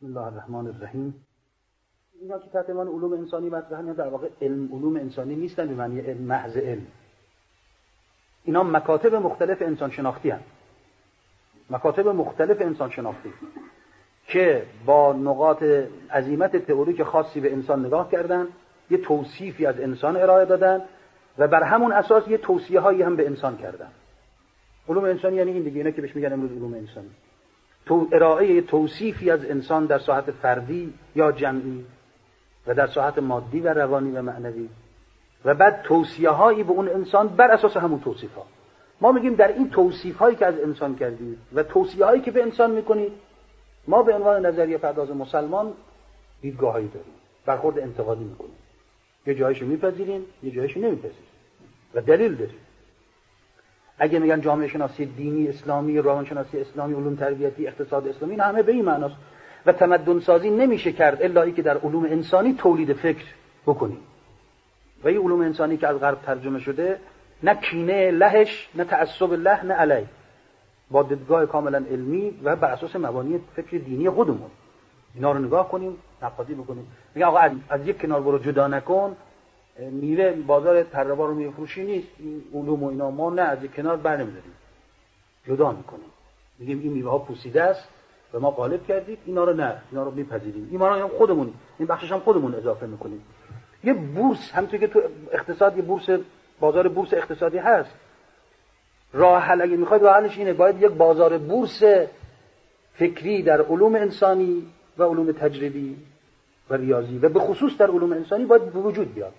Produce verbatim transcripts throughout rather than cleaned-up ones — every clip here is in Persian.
بسم الله الرحمن الرحیم. اینا که تحت عنوان علوم انسانی مطرحن در واقع علم علوم انسانی نیستن به معنی علم محض علم. اینا مکاتب مختلف انسان شناختی هستند. مکاتب مختلف انسان شناختی که با نقاط عظیمت تئوریک خاصی به انسان نگاه کردن، یه توصیفی از انسان ارائه دادن و بر همون اساس یه توصیه هایی هم به انسان کردن. علوم انسانی یعنی این دیگه، اینا که بهش میگن امروز علوم انسانی. تو ارائه توصیفی از انسان در ساحت فردی یا جمعی و در ساحت مادی و روانی و معنوی و بعد توصیه هایی به اون انسان بر اساس همون توصیف ها. ما میگیم در این توصیف هایی که از انسان کردید و توصیه هایی که به انسان میکنید، ما به عنوان نظریه پرداز مسلمان دیدگاه هایی داریم، برخورد انتقادی میکنیم. یه جایشو میپذیریم، یه جایشو نمیپذیریم و دلیل داریم. اگه میگن جامعه شناسی دینی اسلامی، روان شناسی اسلامی، علوم تربیتی، اقتصاد اسلامی، نه همه به این معناست. و تمدن سازی نمیشه کرد الا اینکه در علوم انسانی تولید فکر بکنیم. و این علوم انسانی که از غرب ترجمه شده، نه کینه لهش، نه تعصب له، نه علی، با دیدگاه کاملا علمی و بر اساس مبانی فکر دینی خودمون اینا رو نگاه کنیم، نقادی بکنیم. میگه آقا از یک کنار برو جدا نکن، میوه بازار تره‌بار رو میفروشی نیست، این علوم و اینا ما نه، از یک کنار برنمی‌داریم، جدا میکنیم. میگیم این میوه ها پوسیده است و ما غالب کردیم، اینا رو نه، اینا رو میپذیریم. اینا رو هم خودمون، این بخشش هم خودمون اضافه میکنیم. یه بورس، همونطور که تو اقتصاد یه بورس، بازار بورس اقتصادی هست، راه حل اگه میخواید راه حلش اینه، باید یک بازار بورس فکری در علوم انسانی و علوم تجربی و ریاضی و به خصوص در علوم انسانی باید به وجود بیاد.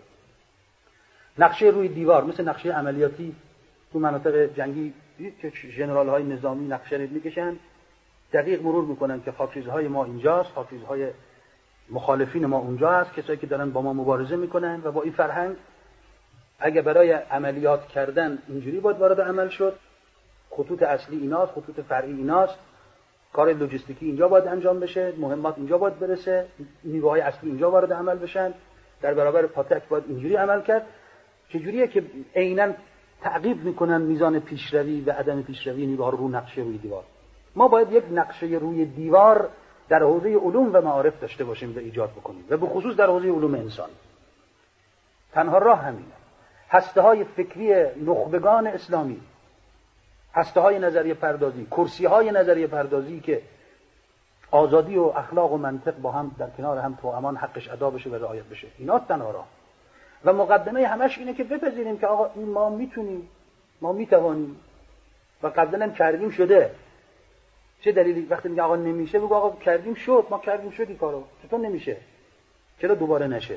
نقشه روی دیوار مثل نقشه عملیاتی تو مناطق جنگی که ژنرال های نظامی نقشه رو میکشن، دقیق مرور میکنن که خاکریزهای ما اینجاست، خاکریزهای مخالفین ما اونجا هست، کسایی که دارن با ما مبارزه میکنن و با این فرهنگ اگه برای عملیات کردن اینجوری باید وارد عمل شد، خطوط اصلی ایناست، خطوط فرعی ایناست، کار لوجستیکی اینجا باید انجام بشه، مهمات اینجا باید برسه، نیروهای اصلی اینجا وارد عمل بشن، در برابر پاتک باید اینجوری عمل کرد. چجوریه که عیناً تعقیب میکنن میزان پیشروی و عدم پیشروی نیروها رو نقشه روی دیوار. ما باید یک نقشه روی دیوار در حوزه علوم و معارف داشته باشیم و ایجاد بکنیم و به خصوص در حوزه علوم انسان. تنها راه همینه. هسته‌های فکری نخبگان اسلامی، هسته‌های نظریه پردازی، کرسی‌های نظریه پردازی که آزادی و اخلاق و منطق با هم در کنار هم توامان حقش ادا بشه و رعایت بشه، اینا تنها راه. و مقدمه همش اینه که بپذیریم که آقا این ما میتونیم، ما میتوانیم و قبلا هم کردیم شده. چه دلیلی وقتی میگه آقا نمیشه بگو آقا کردیم شد، ما کردیم شد این کارو، چطور نمیشه؟ چرا دوباره نشه؟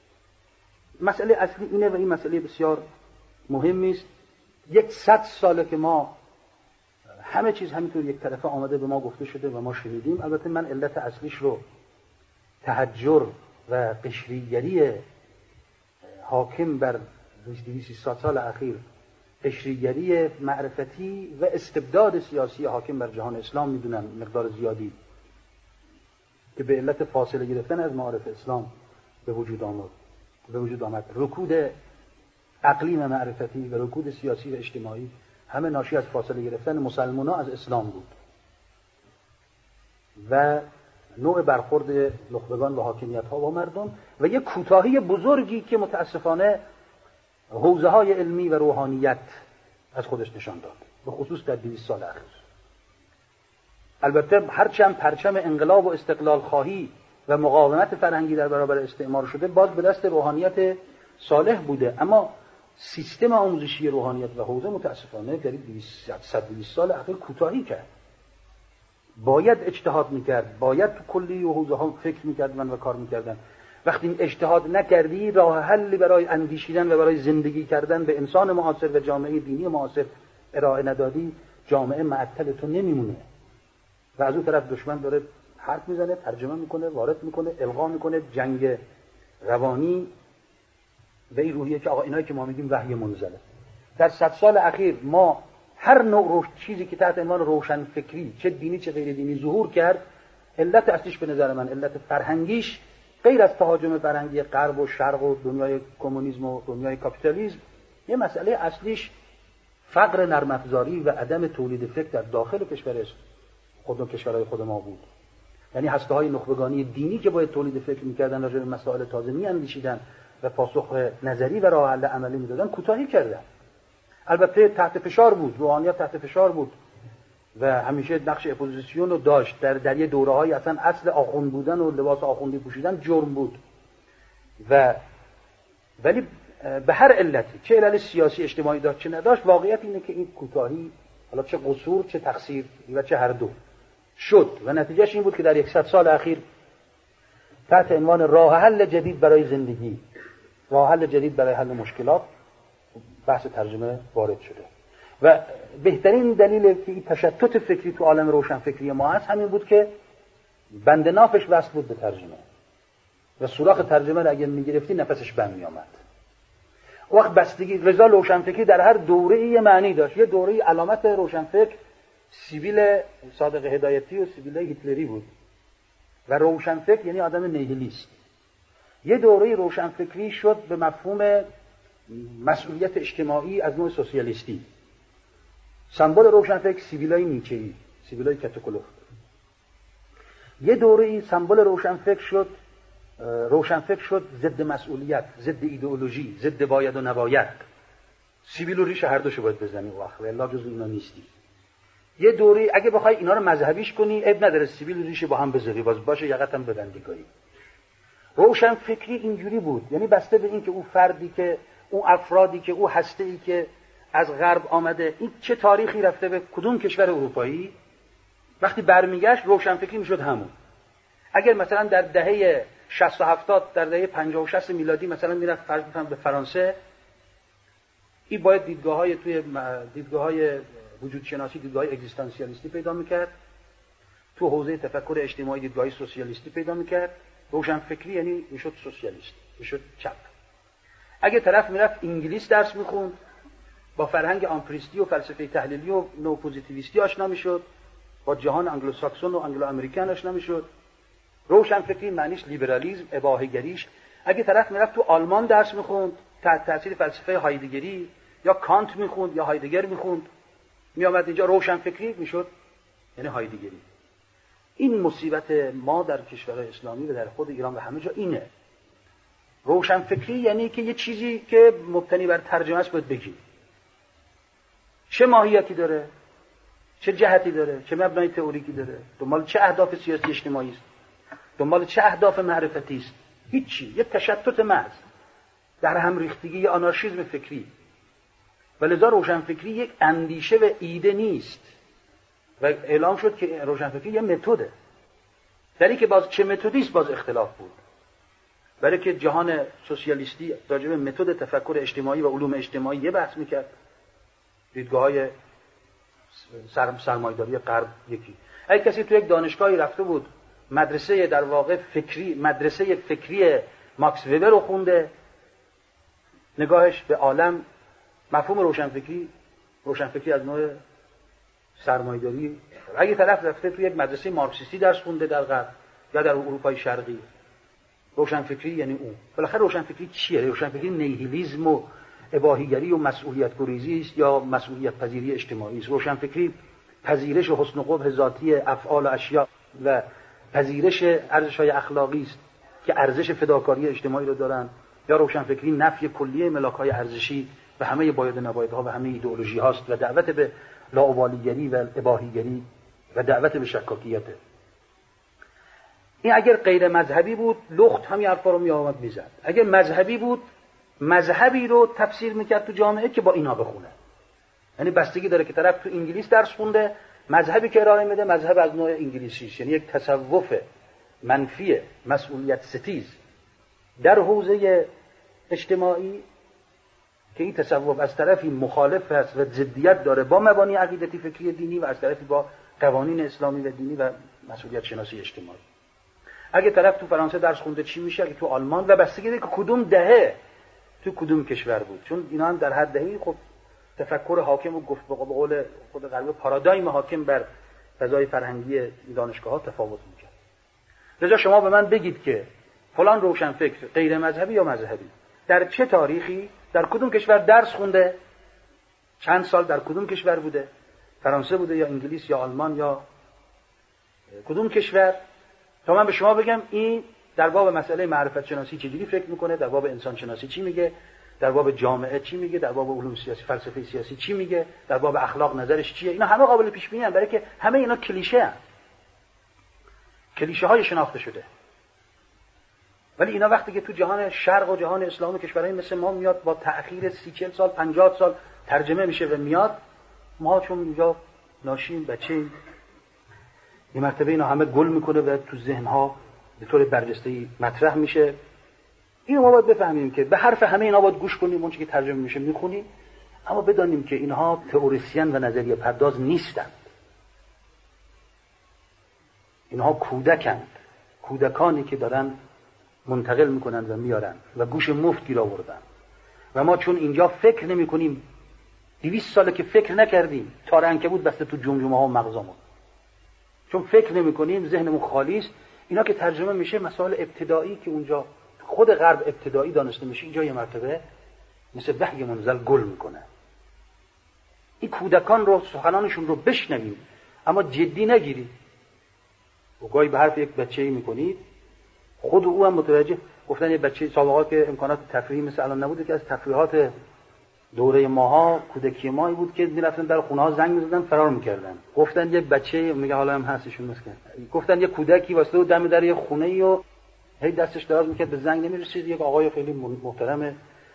مسئله اصلی اینه و این مسئله بسیار مهمی است. یک صد ساله که ما همه چیز همینطور یک طرفه آمده به ما گفته شده و ما شنیدیم. البته من علت اصلیش رو تحجر و قشریگری حاکم بر دویست سال اخیر، قشریگری معرفتی و استبداد سیاسی حاکم بر جهان اسلام میدونم مقدار زیادی که به علت فاصله گرفتن از معارف اسلام به وجود آمد به وجود آمد رکود اقلیم معرفتی و رکود سیاسی و اجتماعی همه ناشی از فاصله گرفتن مسلمان‌ها از اسلام بود و نوع برخورد نخبگان و حاکمیت‌ها با مردم و یک کوتاهی بزرگی که متاسفانه حوزه‌های علمی و روحانیت از خودش نشان داد، به خصوص در دویست سال اخیر. البته هرچند پرچم انقلاب و استقلال خواهی و مقاومت فرهنگی در برابر استعمار شده، باز به دست روحانیت صالح بوده، اما سیستم آموزشی روحانیت و حوزه متاسفانه در دویست سال اخیر کوتاهی کرد. باید اجتهاد میکرد، باید تو کلی و حوزه ها فکر میکردن و کار میکردن. وقتی اجتهاد نکردی، راه حلی برای اندیشیدن و برای زندگی کردن به انسان معاصر و جامعه دینی معاصر ارائه ندادی، جامعه معطل تو نمیمونه و از اون طرف دشمن داره حرف میزنه، ترجمه میکنه، وارد میکنه، القا میکنه، جنگ روانی و این روحیه که آقا اینایی که ما میگیم وحی منزله. در صد سال اخیر ما هر نوع روش چیزی که تحت عنوان روشن فکری، چه دینی چه غیر دینی، ظهور کرد، علت اصلیش به نظر من علت فرهنگیش، غیر از تهاجم فرهنگی غرب و شرق و دنیای کمونیسم و دنیای کاپیتالیسم، یه مسئله اصلیش فقر نرم افزاری و عدم تولید فکر در داخل کشور خود و کشورهای خود ما بود. یعنی هسته‌های نخبگانی دینی که باید تولید فکر می‌کردن، راجع به مسائل تازه می‌اندیشیدن و پاسخ نظری و راه حل عملی می‌دادن، کوتاهی کردن. البته تحت فشار بود، روحانیت تحت فشار بود و همیشه نقش اپوزیسیون رو داشت. در در یه دوره‌های اصلا اصل آخوند بودن و لباس آخوندی پوشیدن جرم بود. و ولی به هر علتی، چه علل سیاسی اجتماعی داشت چه نداشت، واقعیت اینه که این کوتاهی، حالا چه قصور چه تقصیر و چه هر دو، شد و نتیجهش این بود که در صد سال اخیر تحت عنوان راه حل جدید برای زندگی، راه حل جدید برای حل مشکلات، بحث ترجمه وارد شده. و بهترین دلیل که این تشتت فکری تو عالم روشنفکری ما هست همین بود که بند نافش وصل بود به ترجمه و سوراخ ترجمه رو اگه میگرفتی نفسش بند میامد. وقت بستگی رضا روشنفکری در هر دوره یه معنی داشت. یه دوره علامت روشنفکر سیبیل صادق هدایتی و سیبیل هیتلری بود و روشنفکر یعنی آدم نیهیلیست. یه دوره روشنفکری شد به مفهوم مسئولیت اجتماعی از نوع سوسیالیستی. سمبل روشنفکر سیبیلای نیچه‌ای، سیبیلای کاتوکولوف. یه دوره سمبل روشنفکر شد روشنفکر شد ضد مسئولیت، ضد ایدئولوژی، ضد باید و نباید. سیبیل و ریش هر دوشو باید بزنی و اخر الا جز اینا نیستی. یه دوره اگه بخوای اینا رو مذهبیش کنی عیب نداره، سیبیل و ریش با هم بذاری باز باشه، یقتم ببندی کنی. روشنفکری اینجوری بود، یعنی بسته به این که اون فردی که اون افرادی که اون هسته‌ای که از غرب آمده این چه تاریخی رفته به کدوم کشور اروپایی، وقتی برمیگشت روشنفکری میشد همون. اگر مثلا در دهه شصت و هفتاد در دهه پنجاه و شصت میلادی مثلا میرفت فرض بکنم به فرانسه، این باید دیدگاه‌های توی دیدگاه‌های وجود شناسی، دیدگاه‌های اگزیستانسیالیستی پیدا می‌کرد، تو حوزه تفکر اجتماعی دیدگاه‌های سوسیالیستی پیدا می‌کرد. روشنفکری یعنی میشد سوسیالیست، میشد چپ. اگه طرف میرفت انگلیس درس می‌خوند، با فرهنگ آمپریستی و فلسفه تحلیلی و نوپوزیتیویستی آشنا می‌شد، با جهان انگلوساکسون و انگلو امریکن آشنا می‌شد. روشنفکری معنیش لیبرالیسم، اباحه‌گریش. اگه طرف میرفت تو آلمان درس می‌خوند، تحت تاثیر فلسفه هایدگری یا کانت می‌خوند یا هایدگر می‌خوند، میامد اینجا روشنفکری میشد یعنی هایدگری. این مصیبت ما در کشورهای اسلامی و در خود ایران و همه جا اینه. روشنفکری یعنی که یه چیزی که مبتنی بر ترجمه است باید بگی. چه ماهیتی داره؟ چه جهتی داره؟ چه مبنای تئوریکی داره؟ دنبال چه اهداف سیاسی اجتماعی است؟ دنبال چه اهداف معرفتی است؟ هیچی، یه تشتت محض، در هم ریختگی، یه آنارشیسم فکری. ولذا روشنفکری یک اندیشه و ایده نیست و اعلام شد که روشنفکری یه متده. در این که باز چه متدی است باز اختلاف بود. برای که جهان سوسیالیستی راجع به متد تفکر اجتماعی و علوم اجتماعی یه بحث میکرد، دیدگاه‌های سر سرمایه‌داری غرب یکی. اگه کسی تو یک دانشگاهی رفته بود مدرسه در واقع فکری مدرسه فکری ماکس وبر رو خونده، نگاهش به عالم مفهوم روشنفکری روشنفکری از نوع سرمایه‌داری. اگه طرف رفته تو یک مدرسه مارکسیستی درس خونده در غرب یا در اروپای شرقی، روشنفکری یعنی اون. بالاخره روشنفکری چیه؟ روشنفکری نیهیلیسم و اباحیگری و مسئولیت گریزی است یا مسئولیت پذیری اجتماعی است. روشنفکری پذیرش و حسن و قبح ذاتی افعال و اشیاء و پذیرش ارزش‌های اخلاقی است که ارزش فداکاری اجتماعی رو دارن، یا روشنفکری نفی کلیه ملاک‌های ارزشی و همه باید و نبایدها و همه ایدئولوژی هاست و دعوت به لاابالیگری و اباحیگری و دعوت به شکاکیته. این اگر غیر مذهبی بود لخت همین حرفا رو می آمد میزد. اگر مذهبی بود مذهبی رو تفسیر میکرد تو جامعه که با اینا بخونه. یعنی بستگی داره که طرف تو انگلیس درس خونده، مذهبی که ارائه میده مذهب از نوع انگلیسیش، یعنی یک تصوف منفی مسئولیت ستیز در حوزه اجتماعی که این تصوف از طرفی مخالف است و ضدیت داره با مبانی عقیدتی فکری دینی و از طرفی با قوانین اسلامی و دینی و مسئولیت شناسی اجتماعی. اگه طرف تو فرانسه درس خونده چی میشه؟ اگه تو آلمان، و بستگی داره که کدوم دهه تو کدوم کشور بود، چون اینا هم در هر دهه‌ای خب تفکر حاکم و گفت به قول خود غربی پارادایم حاکم بر فضای فرهنگی دانشگاه‌ها تفاوت می‌کنه. لذا شما به من بگید که فلان روشنفکر غیر مذهبی یا مذهبی در چه تاریخی در کدوم کشور درس خونده، چند سال در کدوم کشور بوده، فرانسه بوده یا انگلیس یا آلمان یا کدوم کشور، تا من به شما بگم این در باب مسئله معرفت شناسی چجوری فکر میکنه، در باب انسان شناسی چی میگه، در باب جامعه چی میگه، در باب علوم سیاسی فلسفه سیاسی چی میگه، در باب اخلاق نظرش چیه. اینا همه قابل پیش بینی ان، برای که همه اینا کلیشه ان، کلیشه های شناخته شده. ولی اینا وقتی که تو جهان شرق و جهان اسلام و کشورهای مثل ما میاد با تأخیر سی چهل سال پنجاه سال ترجمه میشه و میاد، ما چون اینجا ناشیم بچه‌ایم، این مرتبه اینا همه گل میکنه و تو ذهنها به طور برجسته‌ای مطرح میشه. اینو ما باید بفهمیم که به حرف همه اینا باید گوش کنیم، اون چیزی که ترجمه میشه میخونیم، اما بدانیم که اینها تئوریسین و نظریه پرداز نیستند. اینها کودکند، کودکانی که دارن منتقل میکنن و میارن و گوش مفت گیر آوردن. و ما چون اینجا فکر نمی کنیم، دویست ساله که فکر نکردیم، تار عنکبوت بسته تو جمجمه ها و مغزامون، چون فکر نمی کنیم، ذهنمون خالی است. اینا که ترجمه میشه مسائل ابتدایی که اونجا خود غرب ابتدایی دانسته میشه، اینجا یه مرتبه مثل وحی منزل گل میکنه. این کودکان رو، سخنانشون رو بشنویم اما جدی نگیرید. و گاهی به حرف یک بچه‌ای میکنید، خود او هم متوجه. گفتن یه بچه سابقات که امکانات تفریحی مثل الان نبوده، که از تفریحات دوره ماها کودکی مایی بود که میرفتن در خونه ها زنگ میزدن فرار میکردن. گفتن یه بچه، میگه حالا هم هستشون مسکن، گفتن یه کودکی واسه دم در یه خونه ای و هی دستش دراز میکرد به زنگ نمیرسید. یک آقای خیلی محترم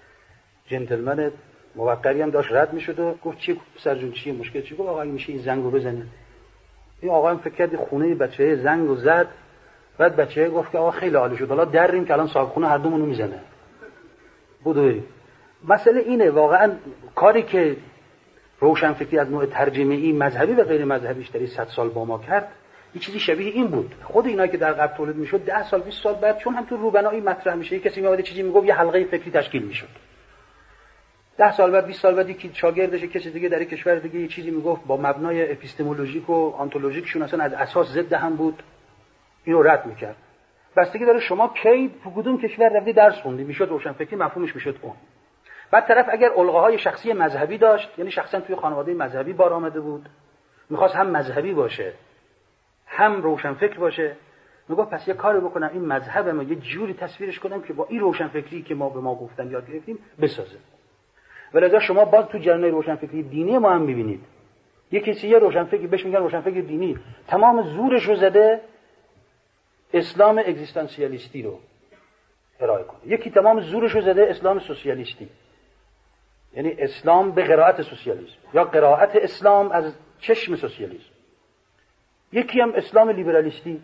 جنتلمن موقری هم داشت رد میشد و گفت چی پسر جون چیه مشکل چی؟ گفت آقا میشه این زنگو بزنید. این آقا هم فکر کرد خونه بچه زنگو زد. بعد بچه گفت که آقا خیلی عالی شد، حالا دریم که الان صاحب خونه هر دومونو میزنه. بودو بریم. مسئله اینه واقعا کاری که روشنفکری از نوع ترجمه‌ای مذهبی و غیر مذهبیش در صد سال با ما کرد، یه چیزی شبیه این بود. خود اینا که در غرب تولید میشد ده سال بیست سال بعد چون هم تو روبنایی مطرح میشه، کسی میاد چیزی میگفت، یه حلقه فکری تشکیل میشد. ده سال بعد بیست سال بعد یکی شاگردش کسی دیگه در کشور دیگه یه چیزی میگفت با مبنای اپیستمولوژیک و آنتولوژیکشون اصلا از اساس ضد هم بود، اینو رد میکرد. بستگی داره شما کی تو کدوم کشور رفتی درس خوندی، میشد روشنفکری مفهومش میشد اون. بعد طرف اگر الغاهای شخصی مذهبی داشت، یعنی شخصا توی خانواده مذهبی بار آمده بود، میخواست هم مذهبی باشه هم روشنفکر باشه، میگه پس یه کاری بکنم این مذهب ما یه جوری تصویرش کنم که با این روشنفکری که ما به ما گفتن یاد گرفتیم بسازه. ولذا شما باز تو جریان روشنفکری دینی ما هم میبینید یه کسی یه روشنفکری بهش میگن روشنفکر دینی، تمام زورش رو زده اسلام اگزیستانسیالیستی رو ارائه کنه. یکی تمام زورش رو زده اسلام سوسیالیستی، یعنی اسلام به قرائت سوسیالیسم یا قرائت اسلام از چشم سوسیالیسم. یکی هم اسلام لیبرالیستی،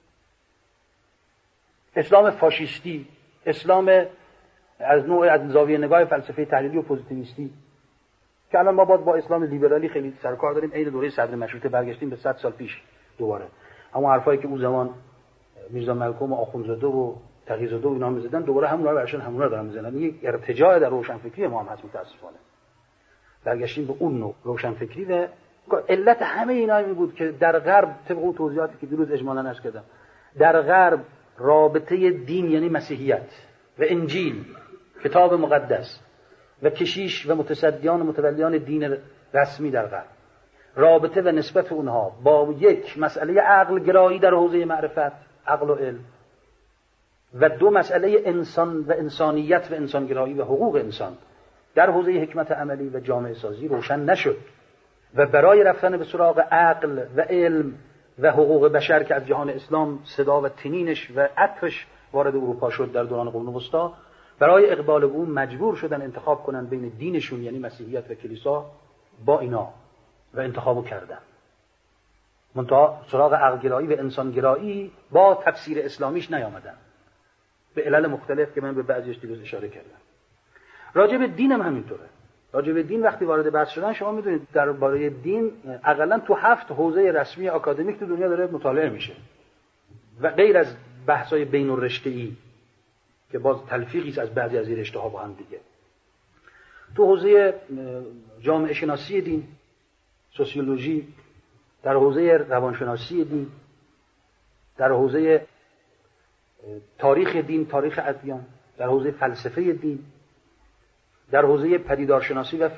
اسلام فاشیستی، اسلام از نوع از زاویه نگاه فلسفه تحلیلی و پوزیتیویستی که الان ما با اسلام لیبرالی خیلی سر کار داریم. عین دوره صدر مشروطه برگشتیم به صد سال پیش دوباره. اما حرفایی که اون زمان میرزا ملکم و آخوندزاده و تقی‌زاده و اینا می‌زدن دوباره همونها رو برشون همونها دارن می‌زنن. یک ارتجاع در روشنفکری ما هم هست متأسفانه. برگشتیم به اون نوع روشنفکری و علت همه اینا این بود که در غرب طبق اون توضیحاتی که دیروز اجمالاً عرض کردم، در غرب رابطه دین یعنی مسیحیت و انجیل کتاب مقدس و کشیش و متصدیان و متولیان دین رسمی در غرب، رابطه و نسبت اونها با یک مسئله عقل گرایی در حوزه معرفت، عقل و علم، و دو مسئله انسان و انسانیت و انسانگرایی و حقوق انسان در حوزه حکمت عملی و جامعه سازی روشن نشد. و برای رفتن به سراغ عقل و علم و حقوق بشر که از جهان اسلام صدا و تنینش و عطرش وارد اروپا شد در دوران قرون وسطا، برای اقبال به اون مجبور شدن انتخاب کنن بین دینشون یعنی مسیحیت و کلیسا با اینا و انتخابو کردن. منتها سراغ عقلگرایی و انسانگرایی با تفسیر اسلامیش نیامدن به علل مختلف که من به بعضیش دیروز اشاره کردم. راجع به دین هم همینطوره. راجع به دین وقتی وارد بحث شدن، شما میدونید درباره دین حداقل تو هفت حوزه رسمی آکادمیک تو دنیا داره مطالعه میشه و غیر از بحث‌های بین الرشته‌ای که باز تلفیقی از بعضی از این رشته‌ها با هم دیگه. تو حوزه جامعه شناسی دین، سوسیولوژی، در حوزه روانشناسی دین، در حوزه تاریخ دین، تاریخ ادیان، در حوزه فلسفه دین، در حوزه پدیدارشناسی و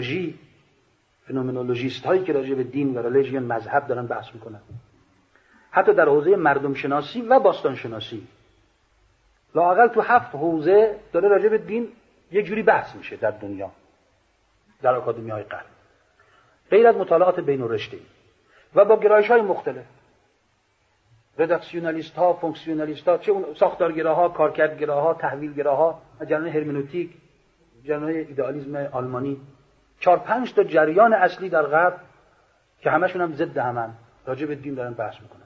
فنومنولوژی، فنومنولوژیست هایی که راجع به دین و ریلیژن مذهب دارن بحث میکنن. حتی در حوزه مردم شناسی و باستان شناسی. لااقل تو هفت حوزه داره راجع به دین یه جوری بحث میشه در دنیا، در آکادمی‌های غرب، غیر از مطالعات بین‌الرشته‌ای و با گرایش‌های مختلف، رداکسیونالیست ها، فونکسیونالیست ها، چه اون ساختارگراها، کارکردگراها، تحویلگراها، جریان هرمنوتیک، جریان ایدئالیسم آلمانی، چهار پنج تا جریان اصلی در غرب که همشون هم ضد همن راجع به دین دارن بحث میکنن.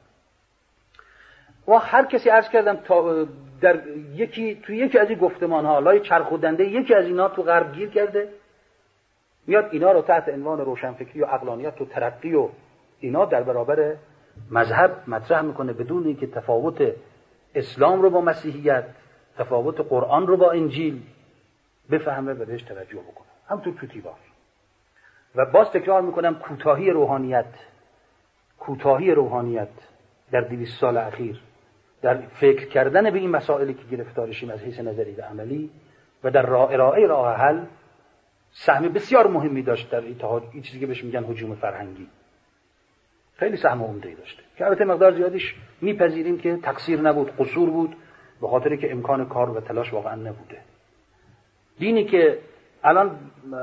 و هر کسی عرض کردم تا در یکی تو یکی از این گفتمان ها لای چرخودنده یکی از اینا تو غرب گیر کرده، میاد اینا رو تحت عنوان روشنفکری و عقلانیت و ترقی و اینا در برابر مذهب مطرح میکنه، بدون اینکه تفاوت اسلام رو با مسیحیت، تفاوت قرآن رو با انجیل بفهمه و بهش توجه بکنه. هم تو توتیوار. و باز تکرار میکنم کوتاهی روحانیت کوتاهی روحانیت در دویست سال اخیر در فکر کردن به این مسائلی که گرفتارشیم از حیث نظری و عملی و در راه ارائه راه حل سهم بسیار مهمی داشت در این چیزی که بهش میگن هجوم فرهنگی. خیلی سهم عمده‌ای داشته که البته مقدار زیادیش میپذیریم که تقصیر نبود، قصور بود، به خاطر که امکان کار و تلاش واقعا نبوده. دینی که الان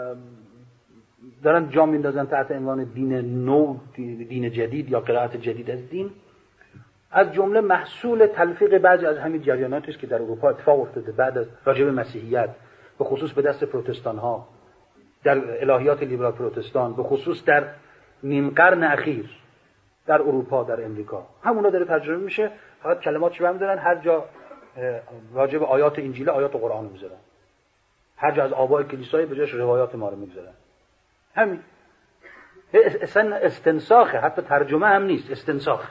دارن جا میندازن تحت عنوان دین نو، دین جدید یا قرائت جدید از دین، از جمله محصول تلفیق بعضی از همین جریاناتی است که در اروپا اتفاق افتاده بعد از راجع به مسیحیت، به خصوص به دست پروتستان ها، در الهیات لیبرال پروتستان، به خصوص در نیم قرن اخیر در اروپا، در امریکا، همونا داره ترجمه میشه. فقط کلماتش رو میذارن، هر جا راجع به آیات انجیل آیات قرآن رو میذارن، هر جا از آبای کلیسای به جاش روایات ما رو میذارن. همین اصلا استنساخه، حتی ترجمه هم نیست، استنساخ.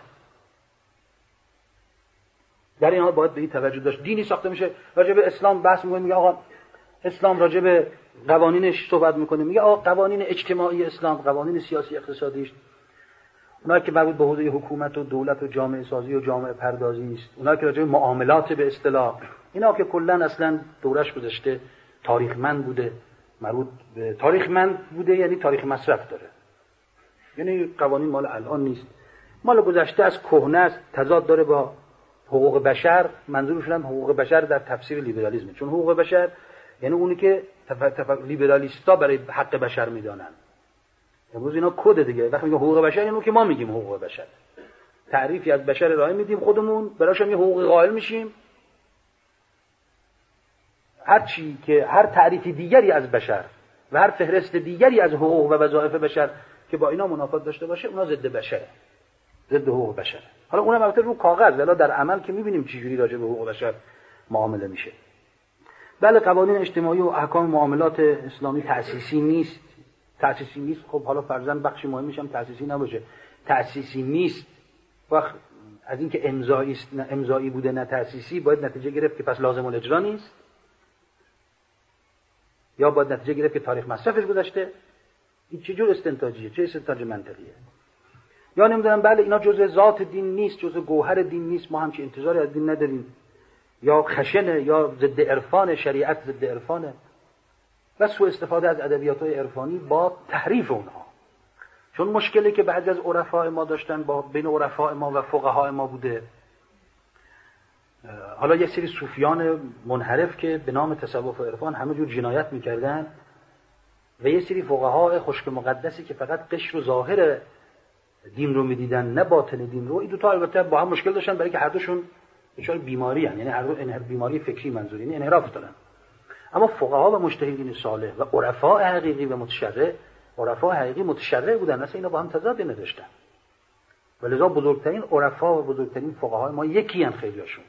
در این حال باید به این توجه داشت. دینی ساخته میشه راجع به اسلام بحث میکنه، میگه آقا اسلام راجع به قوانینش صحبت میکنه، میگه آقا قوانین اجتماعی اسلام، قوانین سیاسی اقتصادیش، اونایی که مربوط به حوزه حکومت و دولت و جامعه سازی و جامعه پردازی است، اونایی که راجع به معاملات به اصطلاح، اینا که کلا اصلا دورش گذشته، تاریخمند بوده، مربوط به تاریخمند بوده، یعنی تاریخ مصرف داره، یعنی قوانین مال الان نیست، مال گذشته از کهنه است، تضاد داره با حقوق بشر. منظورشون هم حقوق بشر در تفسیر لیبرالیسم، چون حقوق بشر یعنی اونی که تف... تف... لیبرالیستا برای حق بشر میدانن. امروز اینا کد دیگه، وقتی میگه حقوق بشر اینو که ما میگیم حقوق بشر، تعریفی از بشر ارائه میدیم خودمون، براش هم یه حقوق قائل میشیم. هر چی که هر تعریفی دیگری از بشر و هر فهرست دیگری از حقوق و وظایف بشر که با اینا منافات داشته باشه، اونا ضد بشره، ضد حقوق بشر. حالا اونم البته رو کاغذ، ولی در عمل که میبینیم چه جوری راجع به حقوق بشر معامله میشه. بله قوانین اجتماعی و احکام معاملات اسلامی تأسیسی نیست، تأسیسی نیست. خب حالا فرضاً بخشی مهمش هم تأسیسی نباشه، تأسیسی نیست. وقت از اینکه امضایی است، نه امضایی بوده نه تأسیسی، باید نتیجه گرفت که پس لازم الاجرا نیست، یا باید نتیجه گرفت که تاریخ مصرفش گذشته. این چه جور استنتاجیه؟ چه استنتاج منطقیه؟ یا نمیدونم بله اینا جزء ذات دین نیست، جزء گوهر دین نیست، ما هم چه انتظاری از دین نداریم، یا خشنه، یا ضد عرفان، شریعت ضد عرفانه. و سوء استفاده از ادبیات‌های عرفانی با تحریف اونها. چون مشکلی که بعضی از عرفای ما داشتن با بین عرفای ما و فقهای ما بوده، حالا یک سری صوفیان منحرف که به نام تصوف و عرفان همه جور جنایت میکردن، و یک سری فقهای خشک مقدسی که فقط قشر و ظاهر دین رو میدیدن نه باطن دین رو. این دو تا البته با هم مشکل داشتن، برای که هر دوشون دچار بیماری ان، یعنی هر دو انحراف، بیماری فکری منظور، یعنی انحراف دارن. اما فقها و مجتهدین صالح و عرفا حقیقی و متشرع، عرفا حقیقی متشرع بودن، اصلا اینا با هم تضاد نداشتن. ولذا بزرگترین عرفا و بزرگترین فقهای ما یکی ان، خیلیاشون.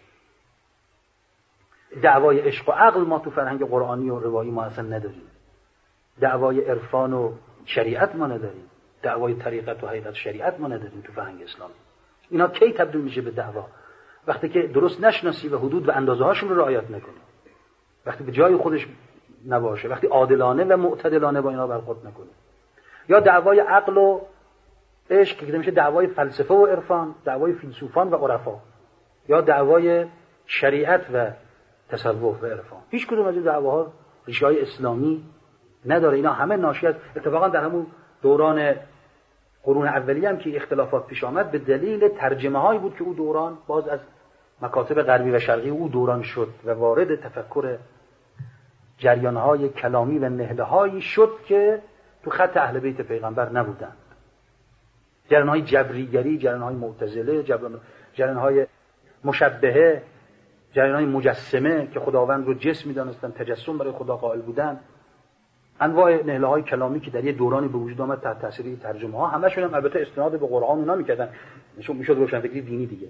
دعوای عشق و عقل ما تو فرهنگ قرآنی و روایی ما اصلا نداریم. دعوای عرفان و شریعت ما نداریم. دعوای طریقت و حقیقت شریعت ما نداریم تو فرهنگ اسلامی. اینا کی تبدیل میشه به دعوا؟ وقتی که درست نشناسی و حدود و اندازه هاشون رو رعایت نکنی، وقتی به جای خودش نباشه، وقتی عادلانه و معتدلانه با اینا برخورد نکنی. یا دعوای عقل و عشق که میشه دعوای فلسفه و عرفان، دعوای فیلسوفان و عرفا، یا دعوای شریعت و تصوف و عرفان. هیچ کدوم از این دعواها ریشه‌های اسلامی نداره. اینا همه ناشی از اتفاقا در همون دوران قرون اولیه هم که اختلافات پیش آمد به دلیل ترجمه هایی بود که او دوران باز از مکاتب غربی و شرقی او دوران شد و وارد تفکر جریان های کلامی و نهله هایی شد که تو خط اهل بیت پیغمبر نبودند. جریان های جبریگری، جریان های معتزله، جریان های مشبهه، جریان های مجسمه که خداوند رو جسم می‌دانستن، تجسم برای خدا قائل بودن، انواع نهله های کلامی که در یه دورانی به وجود آمد تحت تاثیر ترجمه ها، همشون هم البته استناد به قرآن اونا می‌کردن، نشون میشد روشنفکری دینی دیگه.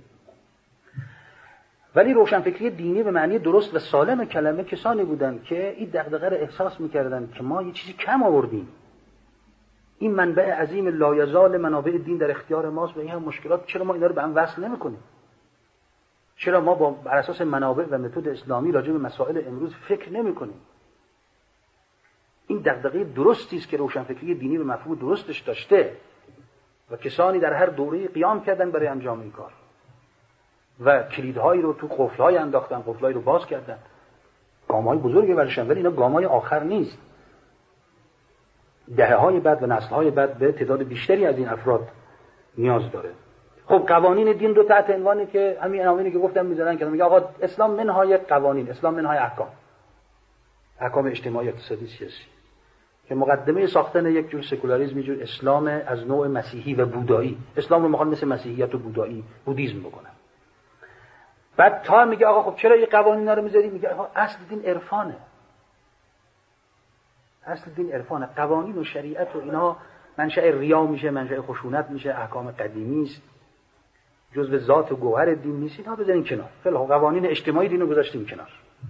ولی روشنفکری دینی به معنی درست و سالم کلمه کسانی بودند که این دغدغه رو احساس می‌کردند که ما یه چیزی کم آوردیم. این منبع عظیم لایزال منابع دین در اختیار ماست و این هم مشکلات، چرا ما اینا رو به هم وصل نمی‌کنیم؟ چرا ما با بر اساس منابع و متد اسلامی راجع به مسائل امروز فکر نمی‌کنیم؟ این دغدغه درستی است که روشنفکری دینی به مفهوم درستش داشته و کسانی در هر دوره‌ای قیام کردن برای انجام این کار و کلیدهایی رو تو قفل‌های انداختن، قفل‌هایی رو باز کردن. گام‌های بزرگی برشن، ولی اینا گام‌های آخر نیست. دهه‌های بعد و نسل‌های بعد به تعداد بیشتری از این افراد نیاز داره. خب قوانین دین رو تحت عنوانی که همین عناوینی که گفتم میذارن که میگه آقا اسلام منهای قوانین، اسلام منهای احکام، احکام اجتماعی، اقتصادی، سیاسی، که مقدمه ساختن یک جور سکولاریسم، یک جور اسلام از نوع مسیحی و بودایی. اسلام رو میخوان مثل مسیحیت و بودایی، بودیسم بکنن. بعد تا میگه آقا خب چرا این قوانینا رو میذاری؟ میگه آقا اصل دین عرفانه. اصل دین عرفانه. قوانین و شریعت و اینا منشأ ریا میشه، منشأ خشونت میشه، احکام قدیمی است، جزء ذات و گوهر دین نیست. اینا بذارین کنار. خیلی قوانین اجتماعی دین رو گذاشتیم کنار.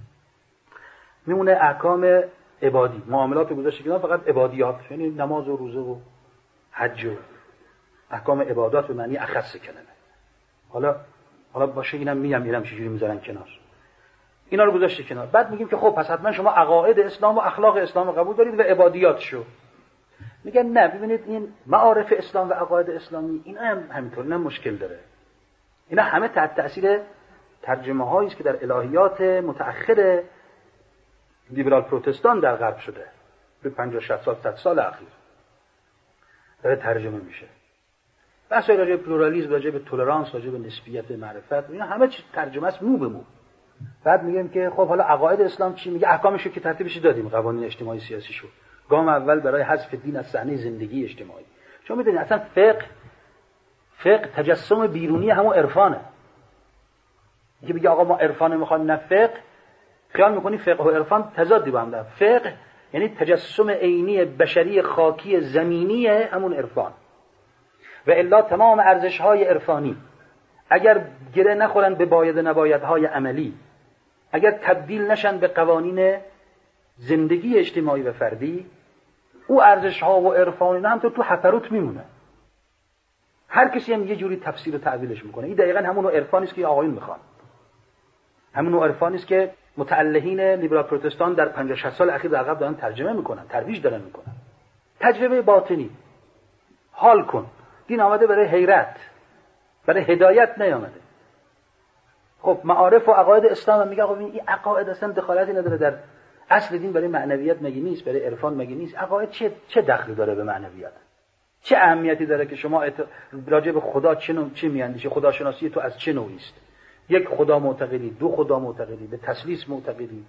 میمونه احکام عبادی، معاملات رو گذاشتیم کنار، فقط عبادیات، یعنی نماز و روزه و حج و احکام عبادات به معنی اخص کلمه. حالا حالا باشه اینم میگم اینم چجوری میذارن کنار. اینا رو گذاشته کنار. بعد میگیم که خب پس حتما شما عقاید اسلام و اخلاق اسلام قبول دارید و عبادیاتشو. میگن نه، ببینید این معارف اسلام و عقاید اسلامی اینا هم همینطور، اینا مشکل داره. اینا همه تحت تاثیر ترجمه هایی است که در الهیات متأخر لیبرال پروتستان در غرب شده. به پنجاه شصت سال صد سال اخیر داره ترجمه میشه. بحث راجع به پلورالیسم، راجع به تولرانس، راجع به نسبیت معرفت، اینا همه چیز ترجمه است مو به مو. بعد میگیم که خب حالا عقاید اسلام چی؟ میگه احکامشو که ترتیبش دادیم، قوانین اجتماعی سیاسی شو. گام اول برای حذف دین از صحنه زندگی اجتماعی. چون میدونید اصلا فقه فقه تجسم بیرونی همون عرفانه. میگه بگه آقا ما عرفان میخوایم نه فقه، خیال میکنی فقه و عرفان تضادی با هم دارن. فقه یعنی تجسم عینی بشری خاکی زمینی همون عرفان. و الا تمام ارزش‌های عرفانی اگر گره نخورن به باید نبایدهای عملی، اگر تبدیل نشن به قوانین زندگی اجتماعی و فردی، او ارزش‌ها و عرفان هم تو تو حفروت میمونه. هر کسی هم یه جوری تفسیر و تعبیرش میکنه. این دقیقاً همون عرفانی است که آقایون میخوان. همون عرفانی است که متألهین لیبرال پروتستان در پنجاه شصت سال اخیر در عقب دارن ترجمه میکنن، ترویج دارن میکنن. تجربه باطنی. حال کن. دین آمده برای حیرت، برای هدایت نیامده. خب معارف و عقاید اسلام هم میگه آقا این عقاید اصلا دخالتی نداره در اصل دین، برای معنویت مگه نیست، برای عرفان مگه نیست؟ عقاید چه چه دخلی داره به معنویت؟ چه اهمیتی داره که شما ات... راجع به خدا چه نوع چه میاندیشه؟ خداشناسی تو از چه نوعی است؟ یک خدا معتقدی، دو خدا معتقدی، به تثلیث معتقدی.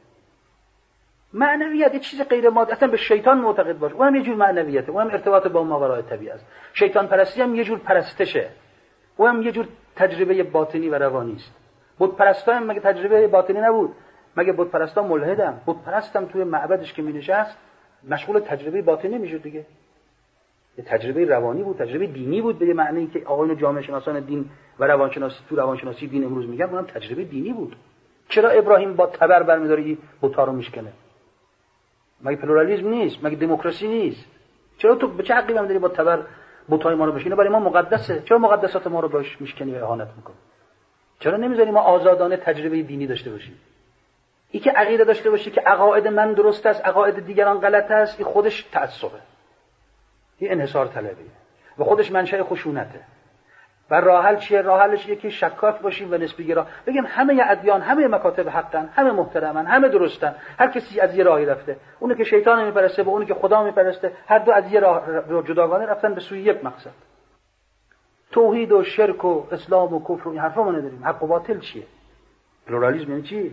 معنویت یه چیز غیر مادی، اصلا به شیطان معتقد باش، اونم یه جور معنویته، اونم ارتباط با ماورای طبیعه است. شیطان پرستی هم یه جور پرستشه، اونم یه جور تجربه باطنی و روانی است. بت پرستا هم مگه تجربه باطنی نبود؟ مگه بت پرستا ملحدن؟ بت پرستم توی معبدش که مینشست مشغول تجربه باطنی میشد دیگه. یه تجربه روانی بود، تجربه دینی بود، به معنی که آقایون جامعه شناسان دین و روانشناسی تو روانشناسی دین امروز میگن اونم تجربه دینی بود. چرا ابراهیم با تبر برمی‌داره بت‌ها رو میشکنه؟ مگه پلورالیسم نیست؟ مگه دموکراسی نیست؟ چرا تو به چه حقی برمی‌داری با تبر بت‌های ما رو بشکنی؟ برای ما مقدسه. چرا مقدسات ما رو باش میشکنی و اهانت میکنی؟ چرا نمیذاری ما آزادانه تجربه دینی داشته باشیم؟ این که عقیده داشته باشی که عقاید من درست است، عقاید دیگران غلط است، این خودش تعصبه. این انحصار طلبیه و خودش منشأ خشونته. و راه حل چیه؟ راه حلش اینه که شکاک باشیم و نسبی گرا، بگیم همه ادیان، همه مکاتب حقن، همه محترمن، همه درستن، هر کسی از یه راهی رفته. اونی که شیطان میپرسته با اونی که خدا میپرسته، هر دو از یه راه جداگانه رفتن به سوی یک مقصد. توحید و شرک و اسلام و کفر و این حرفا ما نداریم. حق و باطل چیه؟ پلورالیسم یعنی چی؟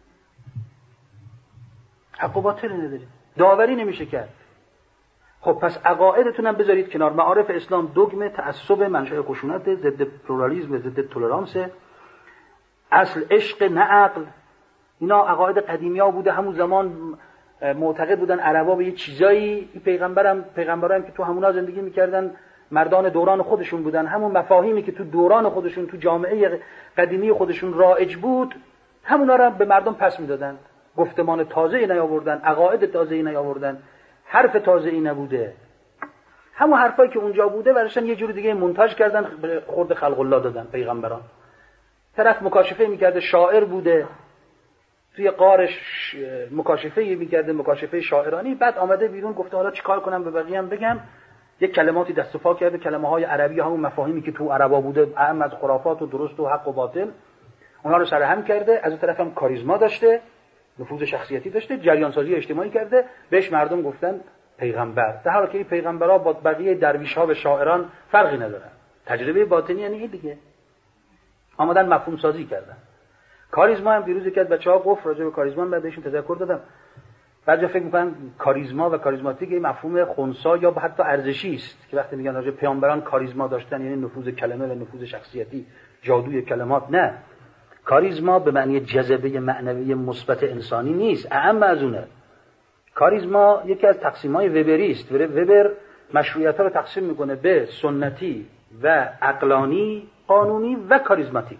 حق و باطل نداریم، داوری نمیشه کرد. خب پس عقایدتون هم بذارید کنار. معارف اسلام دگمه، تعصب، منشأ خشونت، ضد پلورالیسم، ضد تولرانس، اصل عشق نه عقل. اینا عقاید قدیمی‌ها بوده. همون زمان معتقد بودن عربا به یه چیزایی. این پیغمبرم پیغمبرام که تو همونا زندگی میکردن، مردان دوران خودشون بودن، همون مفاهیمی که تو دوران خودشون، تو جامعه قدیمی خودشون رایج بود، همونا رو به مردم پس میدادن. گفتمان تازه‌ای نیاوردن، عقاید تازه‌ای نیاوردن، حرف تازه‌ای نبوده. همون حرفایی که اونجا بوده ورشن یه جور دیگه مونتاژ کردن، خورد خلق الله دادن پیغمبران. طرف مکاشفه میکرده، شاعر بوده، توی قارش مکاشفه میکرده، مکاشفه شاعرانی، بعد آمده بیرون گفته حالا چیکار کنم به بقیه هم بگم. یک کلماتی دست و پا کرده، کلمه های عربی، همون مفاهیمی که تو عربا بوده، اهم از خرافات و درست و حق و باطل، اونا رو سرهم کرده. از اون طرف هم کاریزما داشته، نفوذ شخصیتی داشته، جریان سازی اجتماعی کرده، بهش مردم گفتن پیغمبر. در حالی که این پیغمبرها با بقیه درویش‌ها و شاعران فرقی ندارن. تجربه باطنی یعنی این دیگه. آمدن مفهوم سازی کردن. کاریزما هم دیروز یک از بچه‌ها گفت راجع به کاریزما، من بهشون تذکر دادم. بعضی فکر می‌کنن کاریزما و کاریزماتیک یه مفهوم خنثی یا حتی ارزشی است که وقتی میگن راجع به پیامبران کاریزما داشتن یعنی نفوذ کلمه و نفوذ شخصیتی، جادوی کلمات. نه، کاریزما به معنی جذبه معنوی مثبت انسانی نیست، اعم از اونه. کاریزما یکی از تقسیم‌های وبری است. وبر مشروعیت‌ها رو تقسیم می‌کنه به سنتی و عقلانی، قانونی و کاریزماتیک.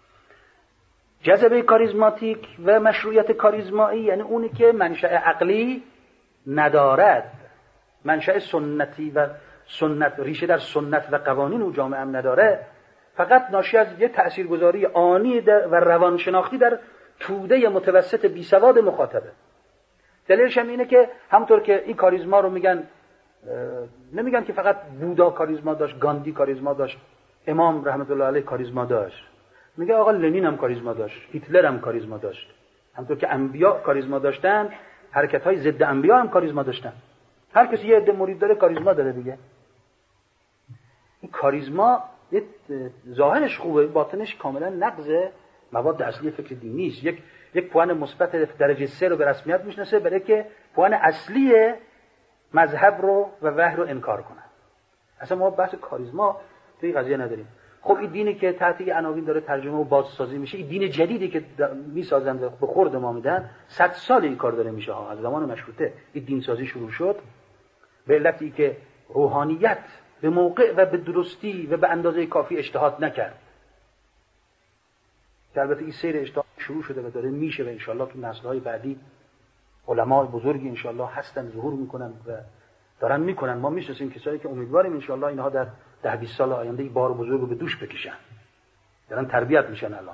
جذبه کاریزماتیک و مشروعیت کاریزمایی یعنی اونی که منشأ عقلی ندارد، منشأ سنتی و سنت، ریشه در سنت و قوانین و جامعه هم نداره، فقط ناشی از یه تأثیرگذاری آنی و روانشناختی در توده متوسط بی سواد مخاطبه. دلیلش هم اینه که همونطور که این کاریزما رو میگن، نمیگن که فقط بودا کاریزما داشت، گاندی کاریزما داشت، امام رحمت الله علیه کاریزما داشت. میگه آقا لنین هم کاریزما داشت، هیتلر هم کاریزما داشت. همونطور که انبیا کاریزما داشتن، حرکت‌های ضد انبیا هم کاریزما داشتن. هر کسی یه عده مرید داره، کاریزما داره دیگه. این کاریزما یه ظاهرش خوبه، باطنش کاملا نقض مواد اصلی فکر دینی است. یک یک پوان مثبت درجه سه رو به رسمیت میشناسه، برای که پوان اصلی مذهب رو و وحی رو انکار کنه. اصلا ما بحث کاریزما توی قضیه نداریم. خب این دینی که تحت این عناوین داره ترجمه و بازسازی میشه، این دین جدیدی که میسازن و به خورد ما میدن، صد سال این کار داره میشه ها. از زمان مشروطه این دین سازی شروع شد، به علتی که روحانیت به موقع و به درستی و به اندازه کافی اجتهاد نکرد. که البته این سیر اجتهاد شروع شده و داره میشه و انشالله تو نسل‌های بعدی علمای بزرگی انشالله هستن، ظهور میکنن و دارن میکنن. ما میشناسیم کسایی که امیدواریم انشالله اینها در ده بیست سال آینده این بار بزرگ رو به دوش بکشن، دارن تربیت میشن الان.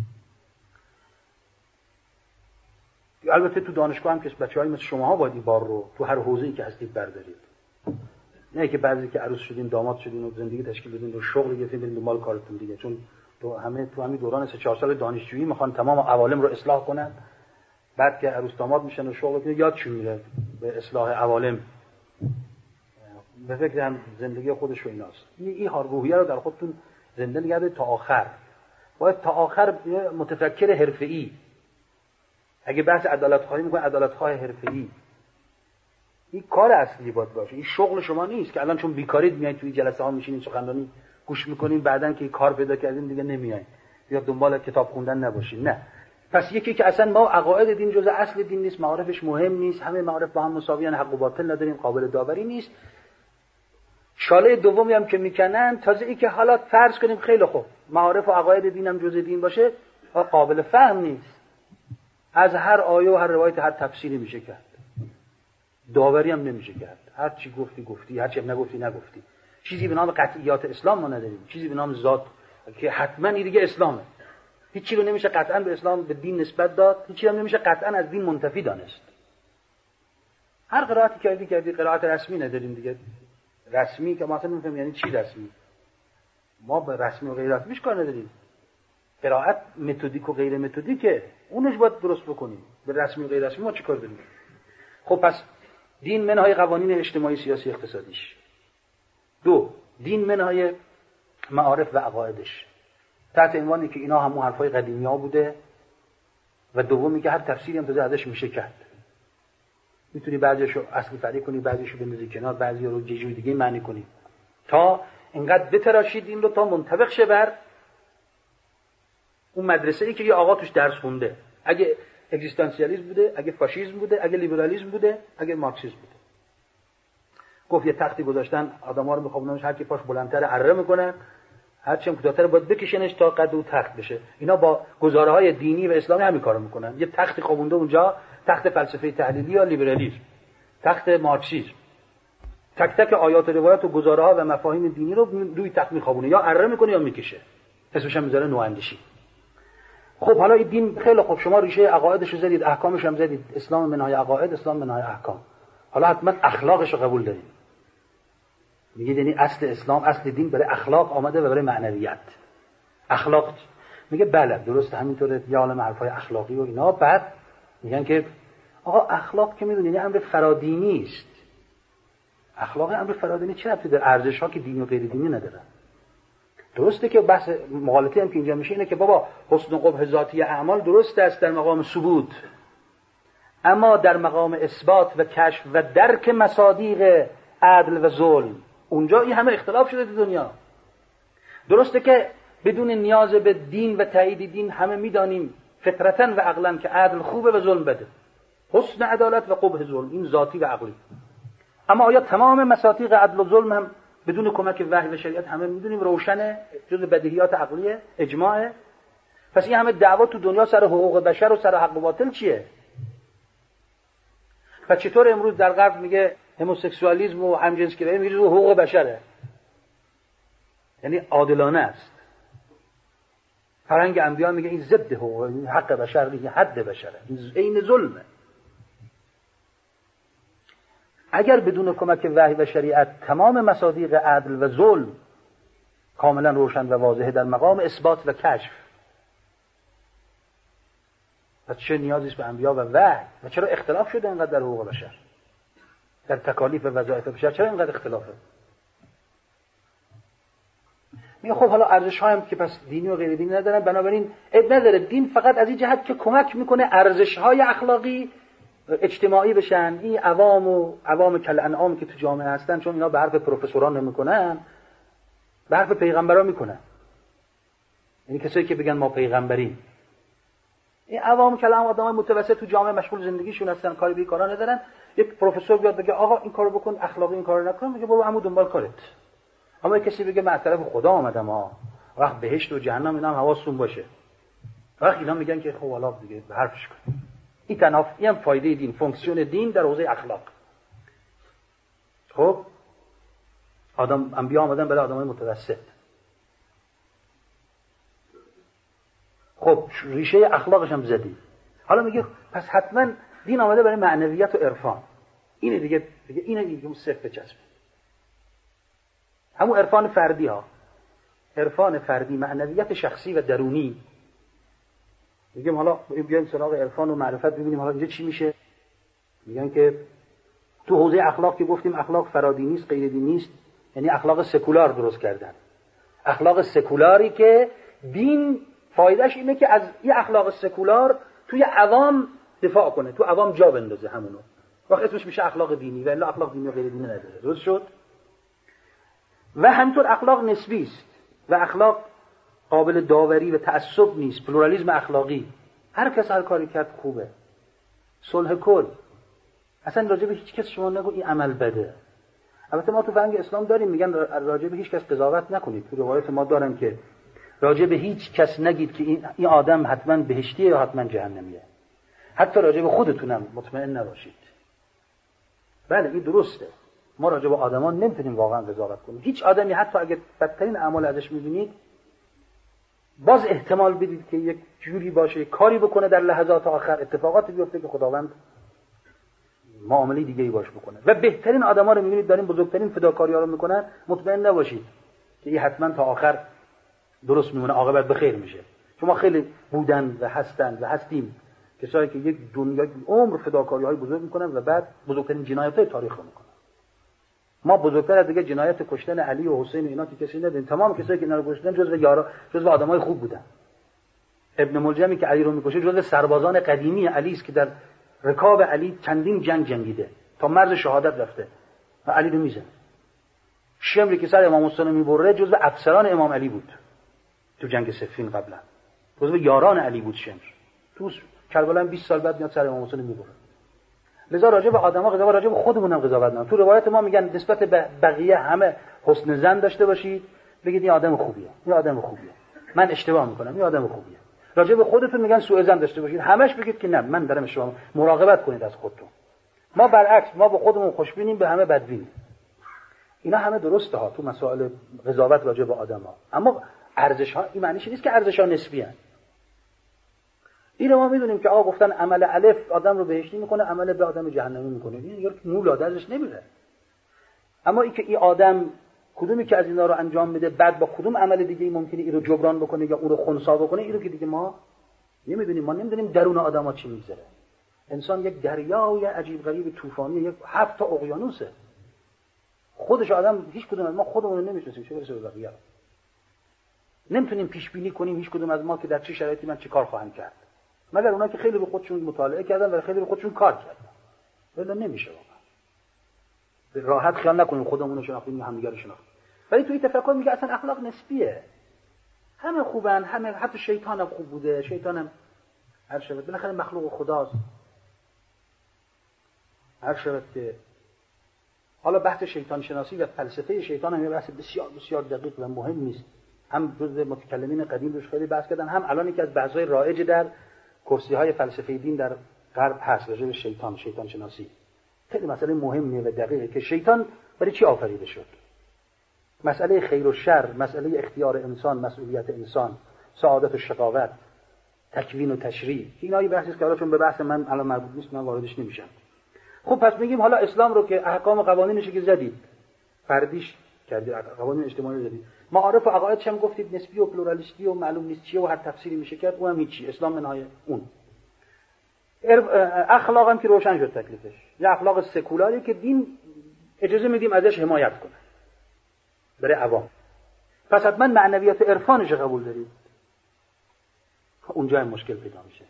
البته تو دانشگاه هم که بچه‌های مثل شماها باید این بار رو تو هر حوزه‌ای که هستید بردارید. نه که بعضی که عروس شدین، داماد شدین و زندگی تشکیل بدین و شغل گرفتین برین دنبال کارتون دیگه، چون تو همه تو همین دوران سه چهار سال دانشجویی میخوان تمام عوالم رو اصلاح کنن، بعد که عروس داماد میشن و شغل کنن یادشون میره به اصلاح عوالم، به فکر هم زندگی خودش و ایناست. این این روحیه رو در خودتون زنده نگه دارید تا آخر. باید تا آخر متفکر حرفه‌ای. اگه بحث عدالت خواهی میکنه، عدالت خواه حرفه‌ای. این کار اصلی باید باشه. این شغل شما نیست که الان چون بیکارید میایید توی جلسه ها میشینید سخنرانی گوش میکنین، بعدن که کار پیدا کردین دیگه نمیایید یا دنبال کتاب خوندن نباشین. نه. پس یکی که اصلا ما عقاید دین جزء اصل دین نیست، معارفش مهم نیست، همه معارف با هم مساویان، حق و باطل نداریم، قابل داوری نیست. شاله دومی هم که میکنن، تازه ای که حالا فرض کنیم خیلی خوب معارف و عقاید دین هم جزء دین باشه، قابل فهم نیست. از هر آیه و هر روایت هر تفسیری میشه کرد، داوری هم نمیشه کرد. هر چی گفتی گفتی، هر چی نگفتی نگفتی. چیزی به نام قطعیات اسلام ما نداریم، چیزی به نام ذات که حتما این دیگه اسلامه. هیچ چی رو نمیشه قطعا به اسلام به دین نسبت داد، هیچ چی هم نمیشه قطعا از دین منتفی دانست. هر قرائتی کردی کردی قرائت رسمی نداریم دیگه. رسمی که ما اصلا نمی‌فهمیم یعنی چی رسمی. ما به رسمی و غیر رسمیش کار نداریم. قرائت متدیک و غیر متدیکه، اونش باید درست بکنیم. به رسمی و غیر رسمی ما چیکار داریم؟ خب پس دین منهای قوانین اجتماعی، سیاسی، اقتصادیش. دو، دین منهای معارف و عقایدش، تحت عنوانی که اینا همون حرفای قدیمی‌ها بوده، و دومی که هر تفسیری هم تازه ازش میشه کرد. میتونی بعضیشو اصلی فرعی کنی، بعضیشو بندازی کنار، بعضی رو یه جور دیگه معنی کنی، تا اینقدر بتراشید این رو تا منطبق شه بر اون مدرسه ای که یه آقا توش درس خونده. اگه اگزیستانسیالیسم بوده، اگه فاشیسم بوده، اگه لیبرالیسم بوده، اگه مارکسیسم بوده. گفت یه تختی گذاشتن، آدم‌ها رو می‌خوابوننش، هر کی پاش بلندتر اره میکنن، هر چیم کوتاه‌تر باید بکشنش تا قد او تخت بشه. اینا با گزاره‌های دینی و اسلامی همین کارو میکنن. یه تختی خوابونده اونجا، تخت فلسفه تحلیلی یا لیبرالیسم، تخت مارکسیسم. تک تک آیات و روایات و گزاره‌ها و مفاهیم دینی رو روی تخت می‌خوابونه، یا اره میکنه یا میکشه. اسمش هم میذاره نواندیشی. خب حالا این دین خیلی خوب، شما ریشه عقایدش رو زدید، احکامش هم زدید، اسلام منهای عقاید، اسلام منهای احکام. حالا حتما اخلاقش رو قبول دارید. میگه یعنی اصل اسلام، اصل دین برای اخلاق آمده و برای معنویت. اخلاق میگه بله درسته، همینطوره، یه عالم حرفای اخلاقی و اینا. بعد میگن که آقا اخلاق که میدونید یعنی امر فرادینی است. اخلاق امر فرادینی چه ربطی داره؟ ارزش‌ها که دینی و غیر دینی نداره. درسته که بحث مغالطه هم که اینجا میشه اینه که بابا حسن و قبح ذاتی اعمال درست است در مقام ثبوت، اما در مقام اثبات و کشف و درک مصادیق عدل و ظلم اونجا این همه اختلاف شده در دنیا. درسته که بدون نیاز به دین و تایید دین همه میدانیم فطرتاً و عقلاً که عدل خوبه و ظلم بده، حسن عدالت و قبح ظلم، این ذاتی و عقلی. اما آیا تمام مصادیق عدل و ظلم هم بدون کمک وحی و شریعت همه میدونیم روشنه، جز بدیهیات عقلیه، اجماعه؟ پس این همه دعوا تو دنیا سر حقوق بشر و سر حق و باطل چیه؟ پس چطور امروز در غرب میگه هموسکسوالیسم و همجنسگرایی میگه حقوق بشره، یعنی عادلانه است. فرهنگ انبیا میگه این ضد حقوق، این حق بشر، این حد بشره، این عین ظلمه. اگر بدون کمک وحی و شریعت تمام مصادیق عدل و ظلم کاملا روشن و واضحه در مقام اثبات و کشف، پس چه نیازی است به انبیا و وحی؟ و چرا اختلاف شده اینقدر در حقوق بشر، در تکالیف و وظایف بشر؟ چرا اینقدر اختلافه؟ میگه خب حالا ارزش‌ها هم که پس دینی و غیر دینی ندارن، بنابراین عیب نداره. دین فقط از این جهت که کمک میکنه ارزش‌های اخلاقی اجتماعی بشن. این عوام و عوام کل انعام که تو جامعه هستن، چون اینا به حرف پروفسوران نمیکنن، به حرف پیغمبران میکنن. یعنی کسایی که بگن ما پیغمبریم، این عوام کل انعام آدمای متوسط تو جامعه مشغول زندگیشون هستن، کاری به کارا ندارن. یک پروفسور بیاد بگه آقا این کارو بکن، اخلاقی این کارو نکن، میگه بابا عمو دنبال کارت. اما کسی بگه من از طرف خدا آمدم ها، وقت بهشت و جهنم اینا هم حواستون باشه، وقت اینا میگن که خب حالا دیگه به حرفش کن. این تناف این هم فایده دین، فونکسیون دین در حوزه اخلاق. خب آدم انبیا آمدن برای آدمای متوسط. خب ریشه اخلاقش هم زدی. حالا میگه پس حتما دین آمده برای معنویت و عرفان. اینه دیگه، دیگه اینه دیگه صرف بچسب. همون عرفان فردی ها، عرفان فردی، معنویت شخصی و درونی. میگم حالا بیایم سراغ عرفان و معرفت ببینیم حالا اینجا چی میشه. میگن که تو حوزه اخلاق که گفتیم اخلاق فرادینی است، غیر دینی است، یعنی اخلاق سکولار درست کردن. اخلاق سکولاری که دین فایدهش اینه که از این اخلاق سکولار توی عوام دفاع کنه، تو عوام جا بندازه همونو. وقت اسمش میشه اخلاق دینی، و الا اخلاق دینی و غیر دینی نداره. درست شد؟ و همینطور اخلاق نسبی است و اخلاق قابل داوری و تعصب نیست. پلورالیسم اخلاقی، هر کس هر کاری کرد خوبه. صلح کل، اصلا راجع به هیچ کس شما نگو این عمل بده. البته ما تو فرهنگ اسلام داریم میگن راجع به هیچ کس قضاوت نکنید. تو روایت ما دارن که راجع به هیچ کس نگید که این این آدم حتما بهشتیه یا حتما جهنمیه. حتی راجع به خودتونم مطمئن نباشید. بله این درسته. ما راجع به آدمان نمیتونیم واقعا قضاوت کنیم. هیچ آدمی حتی اگه بدترین اعمال ازش می‌بینید، باز احتمال بدید که یک جوری باشه، کاری بکنه در لحظات آخر، اتفاقاتی بیفته که خداوند معامله دیگه‌ای باش بکنه. و بهترین آدما رو می‌بینید دارین بزرگترین فداکاری‌ها رو میکنن، مطمئن نباشید که این حتما تا آخر درست میمونه، عاقبت به خیر میشه. شما خیلی بودن و هستن و هستیم کسایی که یک دنیا عمر فداکاری‌های بزرگ میکنن و بعد بزرگترین جنایت‌های تاریخ رو میکنن. ما بزرگتر از دیگه جنایت کشتن علی و حسین و اینا که کسی ندیدیم. تمام کسایی که اینا رو کشتن جزو یارا جزو آدمای خوب بودن. ابن ملجمی که علی رو میکشه جزو سربازان قدیمی علی است که در رکاب علی چندین جنگ جنگیده تا مرز شهادت رفته و علی رو میزنه. شمری که سر امام حسین میبره جزو افسران امام علی بود تو جنگ صفین قبلا. جزو یاران علی بود شمر. تو کربلا بیست سال بعد میاد سر امام حسین میبره. لذا راجع به آدم‌ها قضاوت، راجع به خودمون هم قضاوت نکنیم. تو روایت ما میگن نسبت به بقیه همه حسن ظن داشته باشید، بگید این آدم خوبیه، این آدم خوبیه. من اشتباه میکنم، این آدم خوبیه. راجع به خودتون میگن سوء ظن داشته باشید، همش بگید که نه من دارم اشتباه. مراقبت کنید از خودتون. ما برعکس، ما به خودمون خوشبینیم، به همه بدبینیم. اینا همه درسته ها تو مسائل قضاوت راجع به آدم‌ها. اما ارزش ها این معنیش نیست که ارزش ها نسبی هستند. این ما میدونیم که آقا گفتن عمل الف آدم رو بهشتی میکنه، عمل به آدم جهنمی میکنه. این یه نور ازش نمیره. اما این که این آدم کدومی که از اینا رو انجام میده بعد با کدوم عمل دیگه ممکنه این رو جبران بکنه یا اون رو خنثی بکنه، این رو که دیگه ما نمیدونیم. ما نمیدونیم درون آدم‌ها چی میگذره. انسان یک دریای عجیب غریب طوفانی، یک هفت تا اقیانوسه. خودش آدم هیچ کدوم از ما خودمون رو نمیشناسیم، چه برسه به بقیه. نمیتونیم پیش بینی کنیم هیچ کدوم از ما که در چه شرایطی من چه کار خواهم کرد، مگر اونا که خیلی به خودشون مطالعه کردن و خیلی به خودشون کار کردن. ولی نمیشه واقعا. به راحت خیال نکنیم خودمون رو شناختیم همدیگه رو شناختیم. ولی توی تفکر میگه اصلا اخلاق نسبیه. همه خوبن، همه، حتی شیطان هم خوب بوده، شیطان هم هر شبت بالاخره مخلوق خداست. هر شبت که حالا بحث شیطان شناسی و فلسفه شیطان هم یه بحث بسیار بسیار دقیق و مهم نیست. هم جزء متکلمین قدیم روش خیلی بحث کردن، هم الان یکی از بحث‌های رایج در کرسی‌های فلسفه دین در غرب هست راجع به شیطان، شیطان شناسی. خیلی مسئله مهمیه و دقیقه که شیطان برای چی آفریده شد. مسئله خیر و شر، مسئله اختیار انسان، مسئولیت انسان، سعادت و شقاوت، تکوین و تشریع. اینا یه بحثی است که حالا چون به بحث من الان مربوط نیست من واردش نمیشم. خب پس میگیم حالا اسلام رو که احکام و قوانینش که زدید، فردیش کردید، قوانین اجتماعی زدید. معارف و عقاید هم گفتید نسبی و پلورالیستی و معلوم نیست چیه و هر تفسیری میشه کرد، اونم هیچی. اسلام منهای اون. اخلاق هم که روشن شد تکلیفش. یه اخلاق سکولاری که دین اجازه میدیم ازش حمایت کنه برای عوام. پس حتما معنویات عرفانش قبول دارید. اونجا هم مشکل پیدا میشه.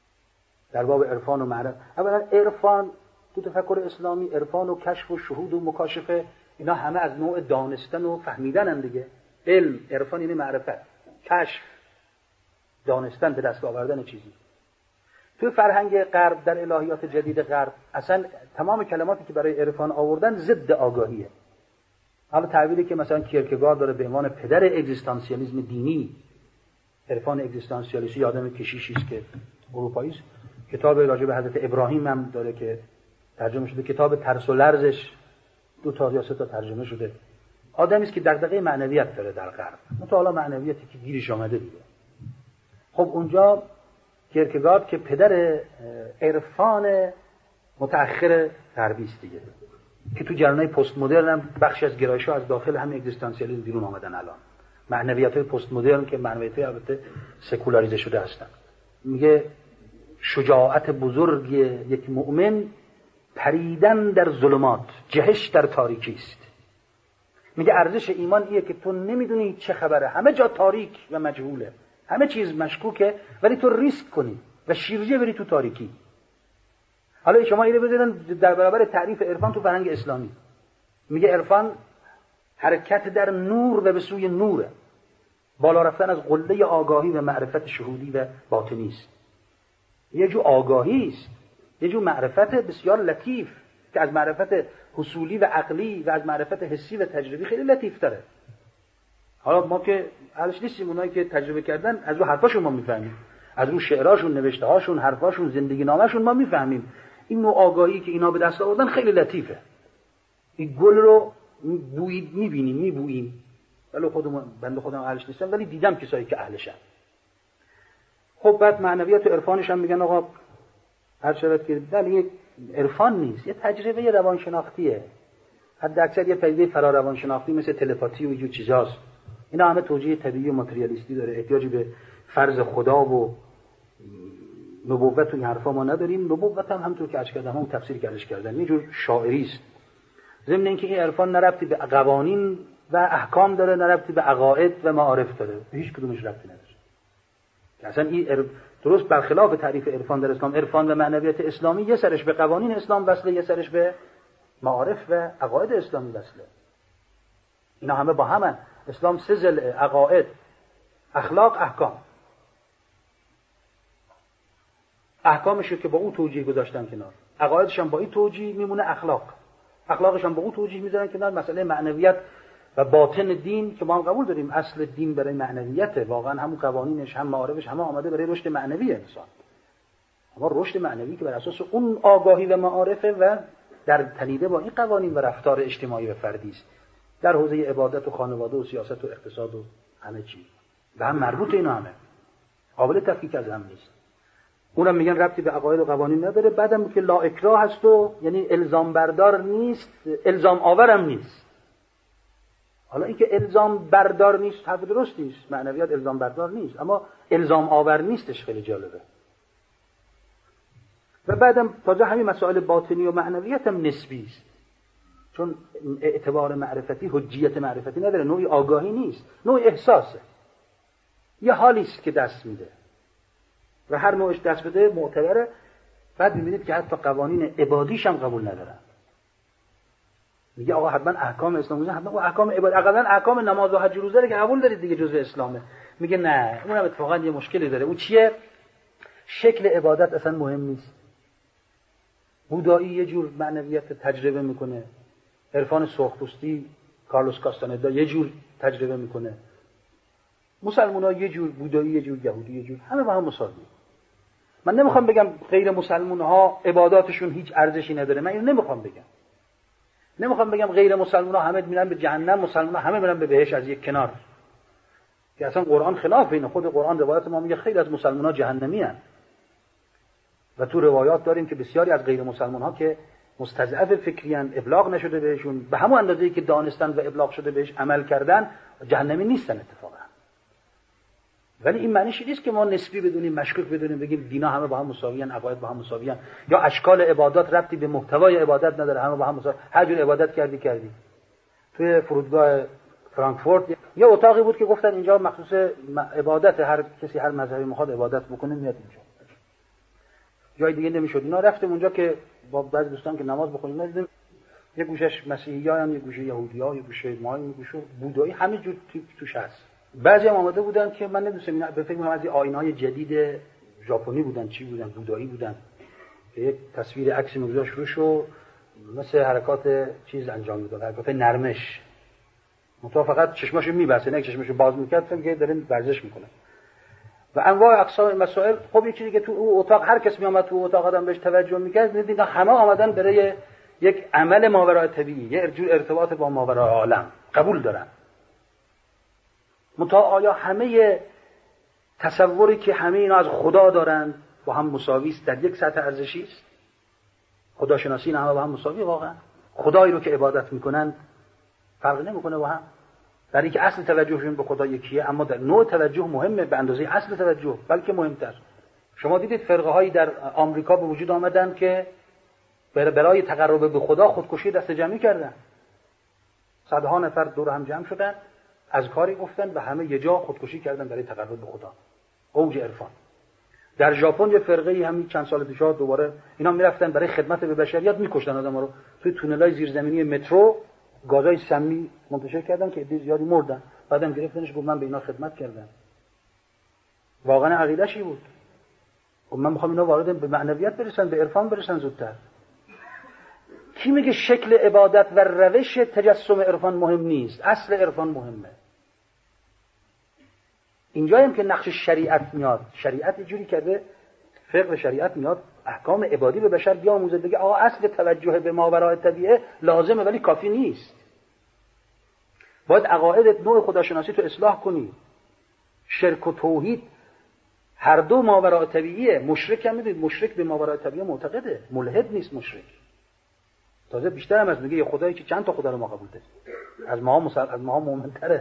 در باب عرفان و معرفت. اولا عرفان تو تفکر اسلامی، عرفان و کشف و شهود و مکاشفه، اینا همه از نوع دانستن و فهمیدن هم دیگه. علم، عرفان یعنی معرفت، کشف، دانستن، به دست آوردن چیزی. تو فرهنگ غرب، در الهیات جدید غرب، اصلا تمام کلماتی که برای عرفان آوردن ضد آگاهیه. حالا تعبیری که مثلا کیرکگارد داره به عنوان پدر اگزیستانسیالیسم دینی، عرفان اگزیستانسیالیستی، آدم کشیشی است که اروپایی است. کتاب راجع به حضرت ابراهیم هم داره که ترجمه شده، کتاب ترس و لرزش دو تا یا سه تا ترجمه شده. آدمی است که دغدغه معنویت داره در غرب. متألا معنویتی که گیرش آمده دیگه. خب اونجا کیرکگارد که پدر عرفان متأخر غربی است دیگه، که تو جریان‌های پست مدرن هم بخشی از گرایش‌ها از داخل همین اگزیستانسیالیسم بیرون آمدن الان. معنویت‌های پست مدرن که معنویت‌های البته سکولاریزه شده هستن. میگه شجاعت بزرگ یک مؤمن پریدن در ظلمات، جهش در تاریکی است. میگه ارزش ایمان اینه که تو نمیدونی چه خبره، همه جا تاریک و مجهوله، همه چیز مشکوکه، ولی تو ریسک کنی و شیرجه بری تو تاریکی. حالا شما اینو بذارید در برابر تعریف عرفان تو فرهنگ اسلامی. میگه عرفان حرکت در نور و به سوی نوره، بالا رفتن از قله آگاهی و معرفت شهودی و باطنی است. یه جو آگاهی است، یه جو معرفت بسیار لطیف که از معرفت حصولی و عقلی و از معرفت حسی و تجربی خیلی لطیف تره. حالا ما که اهلش نیستیم، اونایی که تجربه کردن از رو حرفاشون ما میفهمیم، از رو شعراشون، نوشته هاشون، حرفاشون، زندگی نامه‌شون ما میفهمیم. این نوع آگاهی که اینا به دست آوردن خیلی لطیفه. این گل رو بویید میبینیم، میبوییم. ولی خودمون بنده خودم اهلش نیستم، ولی دیدم کسایی که اهلشن. خب بعد معنویات و عرفانش هم میگن آقا هر شرط که ولی یک عرفان نیست، یه تجربه روانشناختیه. حد اکثر یه پدیده فرا روانشناختی مثل تلپاتی و اینجور چیزاست. اینا همه توجیه طبیعی و ماتریالیستی داره، احتیاجی به فرض خدا و نبوت و این حرفا ما نداریم. نبوت هم همونطور که عرض کردم همون تفسیر کردش کردن، یه جور شاعری است. ضمن اینکه این عرفان نه ربطی به قوانین و احکام داره، نه ربطی به عقاید و معارف داره، به هیچ کدومش ربطی نداره. اصلا این درست برخلاف تعریف عرفان در اسلام، عرفان و معنویت اسلامی یه سرش به قوانین اسلام وصله، یه سرش به معارف و عقاید اسلامی وصله. اینا همه با همن. اسلام سه ضلع: عقاید، اخلاق، احکام. احکامش که با او توجیه گذاشتن کنار، عقایدش هم با این توجیه میمونه اخلاق، اخلاقش هم با او توجیه میذارن کنار. مسئله معنویت و باطن دین که ما هم قبول داریم اصل دین برای معنویته، واقعا همون قوانینش هم معارفش همه آمده برای رشد معنوی انسان. اما رشد معنوی که بر اساس اون آگاهی و معارفه و در تنیده با این قوانین و رفتار اجتماعی و فردی است، در حوزه عبادت و خانواده و سیاست و اقتصاد و همه چی و هم مربوط اینا همه قابل تفکیک از هم نیست. اونم میگن ربطی به عقاید و قوانین نداره. بعدم که لا اکراه هست و یعنی الزام بردار نیست، الزام آورم نیست. حالا اینکه الزام بردار نیست حرف درستی نیست، معنویات الزام بردار نیست، اما الزام آور نیستش. خیلی جالبه. و بعدم تازه همین مسائل باطنی و معنویت هم نسبی است، چون اعتبار معرفتی حجیت معرفتی نداره، نوعی آگاهی نیست، نوعی احساسه، یه حالی است که دست میده و هر نوعش دست بده معتبره. بعد میبینید که حتی قوانین عبادیش هم قبول ندارن. میگه آقا حتما احکام اسلامی، حتما او احکام عبادت، اقلا احکام نماز و حج و روزه رو که قبول دارید دیگه جزء اسلامه. میگه نه، اونم اتفاقا یه مشکلی داره. اون چیه؟ شکل عبادت اصلا مهم نیست. بودایی یه جور معنویت تجربه میکنه، عرفان سرخپوستی کارلوس کاستاندا یه جور تجربه میکنه، مسلمان‌ها یه جور، بودایی یه جور، یهودی یه جور، همه با هم مساوی. من نمیخوام بگم غیر مسلمان‌ها عباداتشون هیچ ارزشی نداره، من اینو نمیخوام بگم. نمیخوام بگم غیر مسلمان‌ها همه میرن به جهنم، مسلمان‌ها همه میرن به بهشت از یک کنار. که اصلا قرآن خلاف اینه. خود قرآن روایت ما میگه خیلی از مسلمان‌ها جهنمی هستند. و تو روایات داریم که بسیاری از غیر مسلمان‌ها که مستضعف فکریان، ابلاغ نشده بهشون، به همون اندازه‌ای که دانستن و ابلاغ شده بهش عمل کردن، جهنمی نیستن اتفاقا. ولی این معنیش نیست که ما نسبی بدونیم، مشکوک بدونیم، بگیم دینا همه با هم مساویان، عقاید با هم مساویان، یا اشکال عبادات ربطی به محتوای عبادت نداره، همه با هم مساوی، هر جور عبادت کردی کردی. توی فرودگاه فرانکفورت یه اتاقی بود که گفتن اینجا مخصوص عبادت، هر کسی هر مذهبی میخواد عبادت بکنه میاد اینجا. جای دیگه نمیشد. اینا رفتیم اونجا که با بعضی دوستان که نماز بخونیم دیدیم یه گوشش مسیحیان، یه گوشه یهودی‌ها، یه گوشه مای، یه گوشه بودایی، همه جور تیپ توش هست. بعضی هم آمده بودن که من نمی‌دونم اینا به فکر می‌کنم از این آیین‌های جدید ژاپنی بودن، چی بودن، بودایی بودن، که یک تصویر عکسی می‌گذاشت روش و مثل حرکات چیز انجام میداد، حرکات نرمش. منتها فقط چشماشو می‌بسته، نه چشماشو باز می‌کرد، فکر که داره ورزش می‌کنه. و انواع اقسام مسائل. خب یه چیزی که تو اون اتاق هر کس میامد تو اتاق آدم بهش توجه میکرد، میدید همه آمدن برای یک عمل ماورای طبیعی، یه جور ارتباط با ماورای عالم قبول دارن. منتها آیا همه تصوری که همه اینا از خدا دارن با هم مساوی است، در یک سطح ارزشی است؟ خداشناسی نه همه با هم مساوی واقعا؟ خدایی رو که عبادت میکنن فرق نمیکنه با هم؟ در اینکه اصل توجهشون به خدا یکیه، اما در نوع توجه مهمه به اندازه اصل توجه، بلکه مهمتر. شما دیدید فرقه هایی در آمریکا به وجود آمدن که برای تقرب به خدا خودکشی دست جمعی کردن. صدها نفر دور هم جمع شدن، از کاری گفتن و همه یه جا خودکشی کردن برای تقرب به خدا. اوج عرفان. در ژاپن یه فرقه‌ای همین چند سال پیش دوباره اینا میرفتن برای خدمت به بشریت میکشتن آدم‌ها رو. توی تونل‌های زیرزمینی مترو گازای سمی منتشر کردن که عده زیادی مردن. بعدم گرفتنش گفت من به اینا خدمت کردم. واقعا عقیده‌شی بود. گفت من میخوام اینا وارد به معنویت برسن، به عرفان برسن زودتر. کی میگه شکل عبادت و روش تجسم عرفان مهم نیست؟ اصل عرفان مهمه. اینجا هم که نقش شریعت میاد، شریعت اینجوری کرده، فقه شریعت میاد احکام عبادی به بشر بیاموزه، بگه آقا اصل توجه به ماورای طبیعه لازمه ولی کافی نیست. باید عقایدت نوع خداشناسی تو اصلاح کنی. شرک و توحید هر دو ماورای طبیعیه. مشرک هم میدونید مشرک به ماورای طبیعه معتقده، ملحد نیست مشرک. تازه بیشتر هم از میگه یه خدایی که چند تا خدا رو ما قبول داریم، از ما مسل... از ما مؤمن‌تره.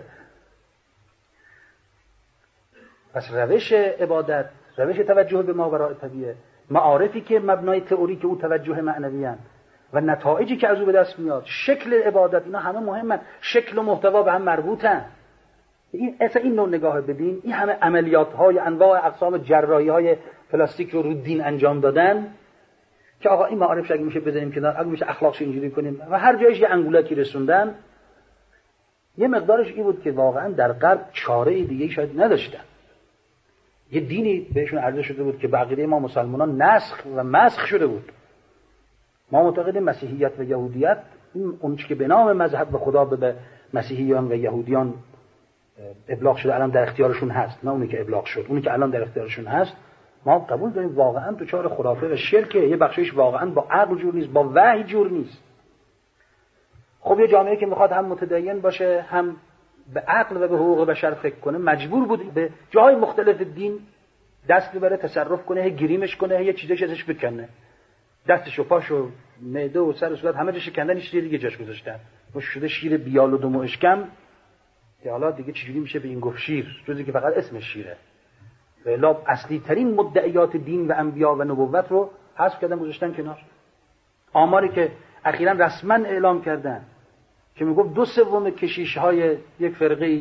پس روش عبادت، روش توجه به ماورای طبیعه، معارفی که مبنای تئوری که او توجه معنویان و نتایجی که از او به دست میاد، شکل عبادت، اینا همه مهمن. شکل و محتوا به هم مربوطن. این اصلا این نوع نگاه بدین، این همه عملیات‌های انواع اقسام جراحی‌های پلاستیک رو رو دین انجام دادن که آقا این معارفش اگه میشه بزنیم کنار، اگه میشه اخلاقش اینجوری کنیم و هر جایش یه انگولکی رسوندن. یه مقدارش این بود که واقعا در غرب چاره دیگه شاید نداشتن. یه دینی بهشون عرضه شده بود که بقیه ما مسلمانان نسخ و مسخ شده بود. ما معتقدیم مسیحیت و یهودیت این اون چیزی که به نام مذهب و خدا به مسیحیان و یهودیان ابلاغ شده الان در اختیارشون هست، نه اونی که ابلاغ شد، اونی که الان در اختیارشون هست ما قبول داریم واقعا دچار خرافه و شرکه. یه بخشش واقعا با عقل جور نیست، با وحی جور نیست. خب یه جامعه که میخواد هم متدین باشه هم به عقل و به حقوق بشر فکر کنه مجبور بود به جای مختلف دین دست ببره، تصرف کنه، گریمش کنه، یه چیزی ازش بکنه، دستش و پاش و معده و سر و صورت همه جاش کندن، چیز دیگه جاش گذاشتن. مش شده شیر بیال و دم و اشکم که حالا دیگه چجوری میشه به این گفت شیر، جزی که فقط اسمش شیره. والا اصلی ترین مدعیات دین و انبیا و نبوت رو حذف کردن، گذاشتن کنار. آماری که اخیراً رسما اعلام کردن که میگفت دو سوم کشیش‌های یک فرقه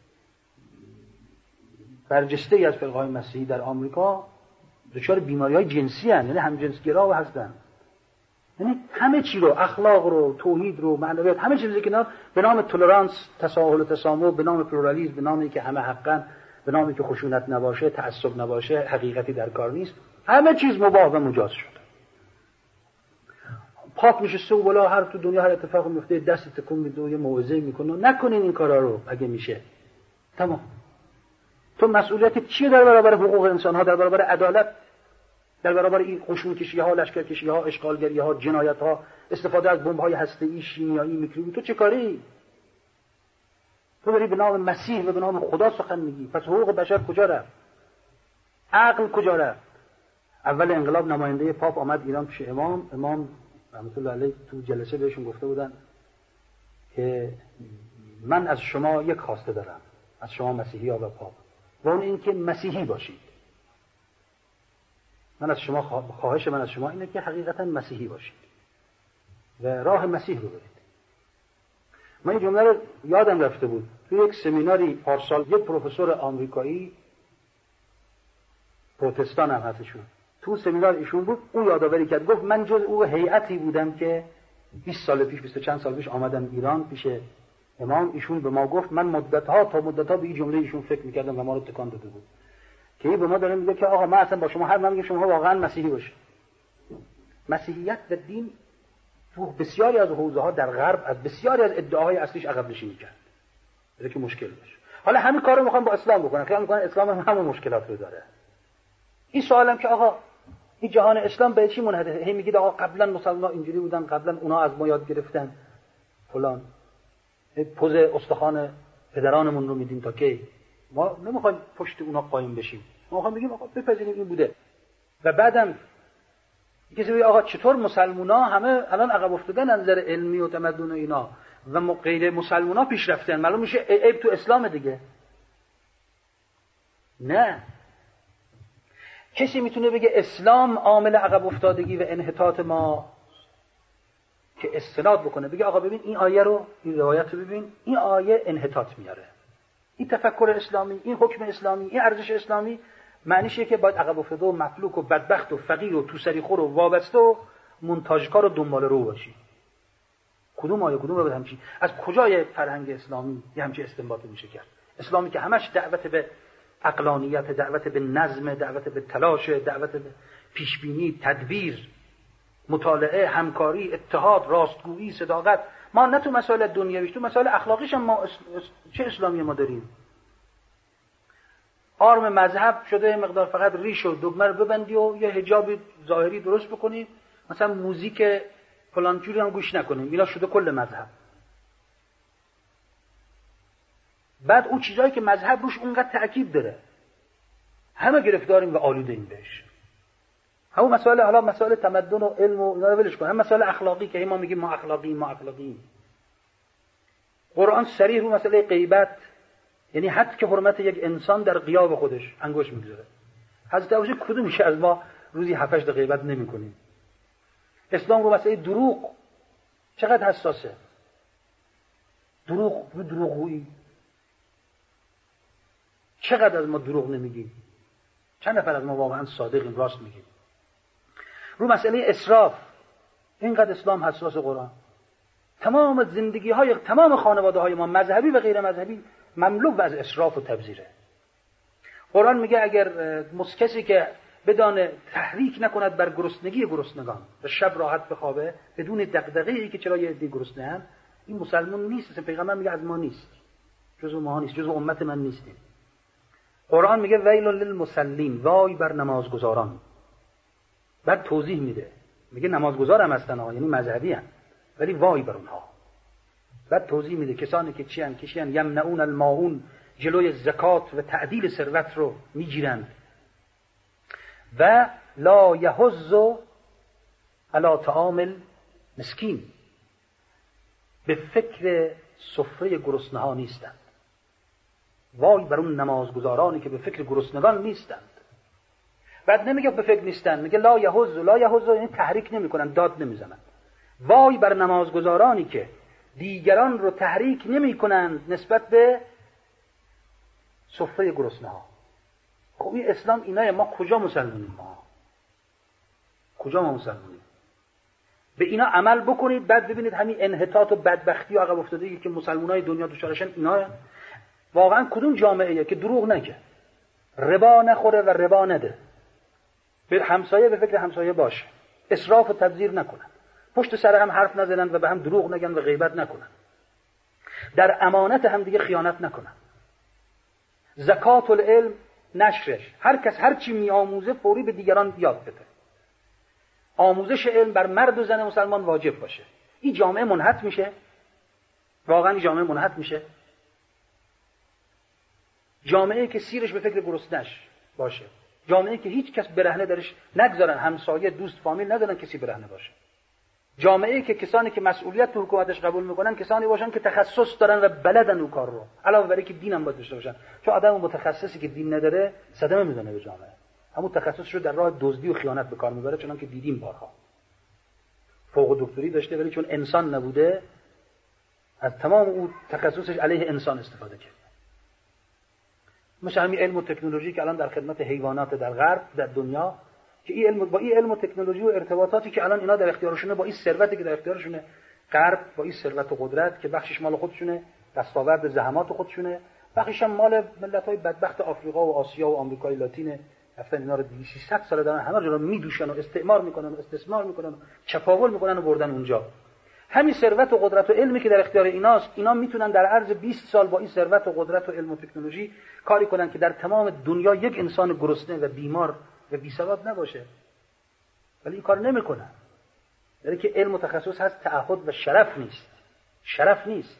برجسته‌ای از فرقه‌های مسیحی در آمریکا دچار بیماری‌های جنسی هستند، یعنی همجنسگرا هستند. یعنی همه چی رو، اخلاق رو، توحید رو، معنویات، همه چیزی که اینا به نام تولرانس، تساهل و تسامح، به نام پلورالیسم، به نامی که همه حقاً، به نامی که خشونت نباشه، تعصب نباشه، حقیقتی در کار نیست، همه چیز مباح و مجاز شده. پاک میشه سو بالا، هر تو دنیا هر اتفاقی میفته دست تکون میده و یه موعظه میکنه نکنین این کارا رو اگه میشه. تمام. تو مسئولیت چیه در برابر حقوق انسان ها، در برابر عدالت، در برابر این خشونت کشی ها، لشکر کشی ها، اشغالگری ها، جنایت ها، استفاده از بمب های هسته‌ای، شیمیایی، میکروبی؟ تو چه کاری؟ تو داری به نام مسیح و به نام خدا سخن میگی. پس حقوق بشر کجا رفت؟ عقل کجا رفت؟ اول انقلاب نماینده پاپ آمد ایران پیش امام، امام رحمت الله علیه تو جلسه بهشون گفته بودن که من از شما یک خواسته دارم، از شما مسیحی ها و پاپ، و اون این که مسیحی باشید. من از شما خواهش من از شما اینه که حقیقتا مسیحی باشید و راه مسیح رو برید. من این جمله رو یادم رفته بود. تو یک سمیناری پارسال یک پروفسور آمریکایی، پروتستان هم هستشون، تو سمینار ایشون بود، اون یادآوری کرد، گفت من جز او هیئتی بودم که بیست سال پیش، بیست و چند سال پیش آمدم ایران پیش امام. ایشون به ما گفت، من مدت‌ها تا مدت‌ها به این جمله ایشون فکر می‌کردم و ما رو تکان داده بود که این به ما داره میگه که آقا من اصلا با شما هر نمیگم شما واقعا مسیحی باشید. مسیحیت و دین تو بسیاری از حوزه‌ها در غرب از بسیاری از ادعاهای اصلیش عقب نشینی کرد. بده که مشکل باشه. حالا همین کارو می‌خوام با اسلام بکنن. خیال می‌کنن اسلام هم همون مشکلات رو داره. این سوالم که آقا این جهان اسلام به چی منحصره؟ هی میگید آقا قبلا مسلمان‌ها اینجوری بودن، قبلا اونا از ما یاد گرفتن فلان. پوز استخوان پدرانمون رو میدیم تا کی؟ ما نمیخوایم پشت اونا قایم بشیم. ما میخوایم بگیم آقا بپذیریم این بوده. و بعدم کسی میگه آقا چطور مسلمونا همه الان عقب افتادن از نظر علمی و تمدن و اینا و غیر مسلمونا پیشرفتن، معلوم میشه عیب تو اسلام دیگه. نه. کسی میتونه بگه اسلام عامل عقب افتادگی و انحطاط ما که استناد بکنه، بگه آقا ببین این آیه رو، این روایت رو ببین، این آیه انحطاط میاره، این تفکر اسلامی، این حکم اسلامی، این ارزش اسلامی معنیشه که باید عقب افتاده و مفلوک و بدبخت و فقیر و توسری خور و وابسته و منتاجکار و دنبال رو باشی. کدوم آیه کدوم رو همچین؟ از کجای فرهنگ اسلامی یه همچین استنباطی میشه کرد؟ اسلامی که همش دعوت به عقلانیت، دعوت به نظم، دعوت به تلاش، دعوت به پیشبینی، تدبیر، مطالعه، همکاری، اتحاد، راستگویی، صداقت. ما نه تو مسائل دنیویش، تو مسائل اخلاقیش هم ما چه اسلامی ما داریم؟ آرم مذهب شده مقدار فقط ریش و دگمه رو ببندی و یه حجاب ظاهری درست بکنی، مثلا موزیک فلان جوری هم گوش نکنیم، اینا شده کل مذهب. بعد اون چیزایی که مذهب روش اونقدر تأکید داره همه گرفتاریم و آلوده‌ایم بهش. همون مسائل حالا مسائل تمدن و علم و اینا رو ولش کن، هم مسائل اخلاقی که ما میگیم ما اخلاقی ما اخلاقی. قرآن صریح رو مسئله غیبت، یعنی حد که حرمت یک انسان در غیاب خودش انگوش میگذاره. حضرت ابوبکر کدوم میشه از ما روزی هفت هشت غیبت نمیکنیم. اسلام رو مسئله دروغ چقدر حساسه. دروغ و دروغگویی، چقدر از ما دروغ نمیگیم، چند نفر از ما واقعا صادقیم، راست میگیم. رو مسئله اسراف اینقدر اسلام حساس. قرآن تمام زندگی های تمام خانواده های ما مذهبی و غیر مذهبی مملو از اسراف و تبذیره. قرآن میگه اگر کسی که بدانه تحریک نکند بر گرسنگی گرسنگان و شب راحت بخوابه بدون دغدغه‌ای که چرا یه عده گرسنه‌ان، این مسلمان نیست. پیغمبر میگه از ما نیست، جزو ما نیست، جزو امت من نیستیم. قرآن میگه ویل للمصلین، وای بر نمازگزاران. بعد توضیح میده، میگه نمازگزار هم هستن ها، یعنی مذهبی هم، ولی وای بر اونها. بعد توضیح میده کسانی که چی ان کشی ان یمنعون الماعون، جلوی زکات و تعدیل ثروت رو میگیرند و لا یحض علی طعام مسکین، به فکر سفره گرسنه ها نیستند. وای بر اون نمازگزارانی که به فکر گرسنگان نیستند. بعد نمیگه به فکر نیستند، میگه لا یحض، لا یحض یعنی تحریک نمیکنن، داد نمیزنن. وای بر نمازگزارانی که دیگران رو تحریک نمیکنند نسبت به سفره گرسنه ها. خب این اسلام اینای ما کجا مسلمونیم؟ ما کجا ما مسلمونیم؟ به اینا عمل بکنید، بعد ببینید همین انحطاط و بدبختی و عقب افتادگی که مسلمانای دنیا دچارشن اینا واقعا کدوم جامعه‌ایه که دروغ نگه، ربا نخوره و ربا نده، به همسایه به فکر همسایه باشه، اسراف و تبذیر نکنن، پشت سر هم حرف نزنن و به هم دروغ نگن و غیبت نکنن، در امانت هم دیگه خیانت نکنن، زکات العلم نشرش، هر کس هر چی میآموزه فوری به دیگران یاد بده. آموزش علم بر مرد و زن مسلمان واجب باشه. این جامعه منحط میشه؟ واقعا این جامعه منحط میشه؟ جامعه که سیرش به فکر گرسنش باشه، جامعه که هیچ کس برهنه درش نگذارن، همسایه دوست فامیل ندارن کسی برهنه باشه، جامعه که کسانی که مسئولیت تو حکومتش قبول میکنن کسانی باشن که تخصص دارن و بلدن اون کار رو، علاوه بر اینکه دینم باید داشته باشن. چون آدم متخصصی که دین نداره صدمه میزنه به جامعه، همون تخصصش رو در راه دزدی و خیانت به کار میبره، چون که دیدیم بارها. فوق دکتری داشته ولی چون انسان نبوده از تمام اون تخصصش علیه انسان استفاده کرد. مثل همین علم و تکنولوژی که الان در خدمت حیوانات در غرب در دنیا، که این علم با این علم و تکنولوژی و ارتباطاتی که الان اینا در اختیارشونه، با این ثروتی که در اختیارشونه غرب، با این ثروت و قدرت که بخشش مال خودشونه، دستاورد زحمات خودشونه، بخشش هم مال ملت‌های بدبخت آفریقا و آسیا و آمریکای لاتین، رفتن اینا رو دویست صد سال دارن همه رو میدوشن و استعمار میکنن و استثمار میکنن و چپاول میکنن و بردن اونجا. همین ثروت و قدرت و علمی که در اختیار ایناست، اینا میتونن در عرض بیست سال با این ثروت و قدرت و علم و تکنولوژی کاری کنن که در تمام دنیا یک انسان گرسنه و بیمار و بی‌سواد نباشه. ولی این کار نمیکنن. یعنی که علم و تخصص هست، تعهد و شرف نیست. شرف نیست.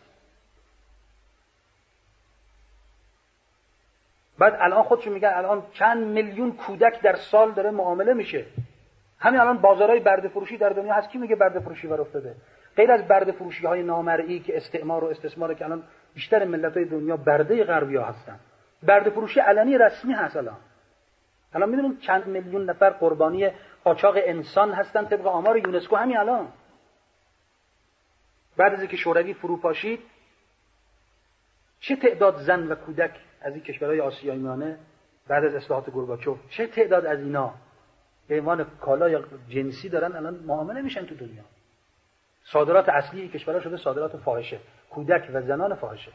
بعد الان خودشون میگن الان چند میلیون کودک در سال داره معامله میشه. همین الان بازارهای برده فروشی در دنیا هست، کی میگه برده فروشی بر افتاده؟ غیر از برده فروشی های نامرئی که استعمار و استثمار که الان بیشتر ملت‌های دنیا برده غربی‌ها هستن، برده فروشی علنی رسمی هست. الان الان میدونیم چند میلیون نفر قربانی قاچاق انسان هستن طبق آمار یونسکو همین الان. بعد از اینکه شوروی فروپاشید، چه تعداد زن و کودک از این کشورهای آسیایی میانه بعد از اصلاحات گورباچوف، چه تعداد از اینا به عنوان کالای جنسی دارن الان معامله میشن تو دنیا. صادرات اصلی این کشورها شده صادرات فاحشه، کودک و زنان فاحشه.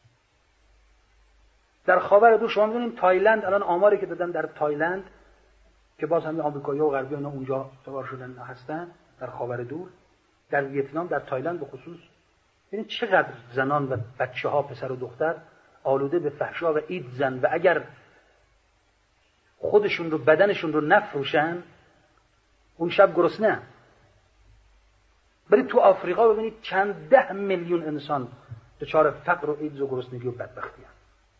در خاور دور شما می‌بینید تایلند الان آماری که دادن در تایلند که باز همین آمریکایی‌ها و غربی‌ها اینا اونجا سوار شدن هستن، در خاور دور، در ویتنام، در تایلند به خصوص، ببینید چقدر زنان و بچه‌ها، پسر و دختر آلوده به فحشا و اید زن، و اگر خودشون رو بدنشون رو نفروشن اون شب گرسنه. برید تو آفریقا ببینید چند ده میلیون انسان دچار فقر و ایدز و گرسنگی و بدبختی هستند.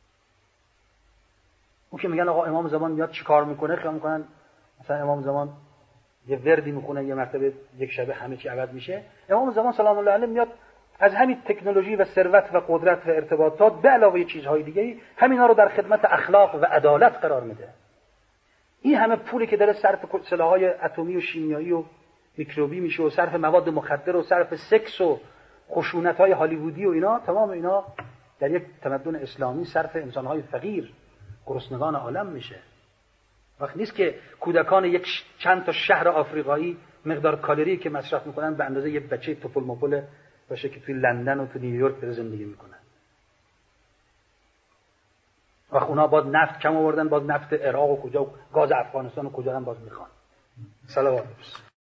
اون که میگن آقا امام زمان میاد چیکار میکنه، خیال میکنن مثلا امام زمان یه وردی میخونه یه مرتبه یک شبه همه چی عوض میشه. امام زمان سلام الله علیه میاد از همین تکنولوژی و ثروت و قدرت و ارتباطات به علاوه چیزهای دیگه همینا رو در خدمت اخلاق و عدالت قرار میده. این همه پولی که داره صرف سلاح‌های اتمی و شیمیایی و میکروبی میشه و صرف مواد مخدر و صرف سکس و خشونت‌های هالیوودی و اینا، تمام اینا در یک تمدن اسلامی صرف انسان‌های فقیر، گرسنگان عالم میشه. وقت نیست که کودکان یک چند تا شهر آفریقایی مقدار کالری که مصرف میکنن به اندازه یک بچه توپل مپل باشه که توی لندن و توی نیویورک داره زندگی میکنن. وقت اونا باز نفت کم آوردن، باز نفت عراق و کجا و گاز افغانستان و کجا هم باز میخوان. صلوات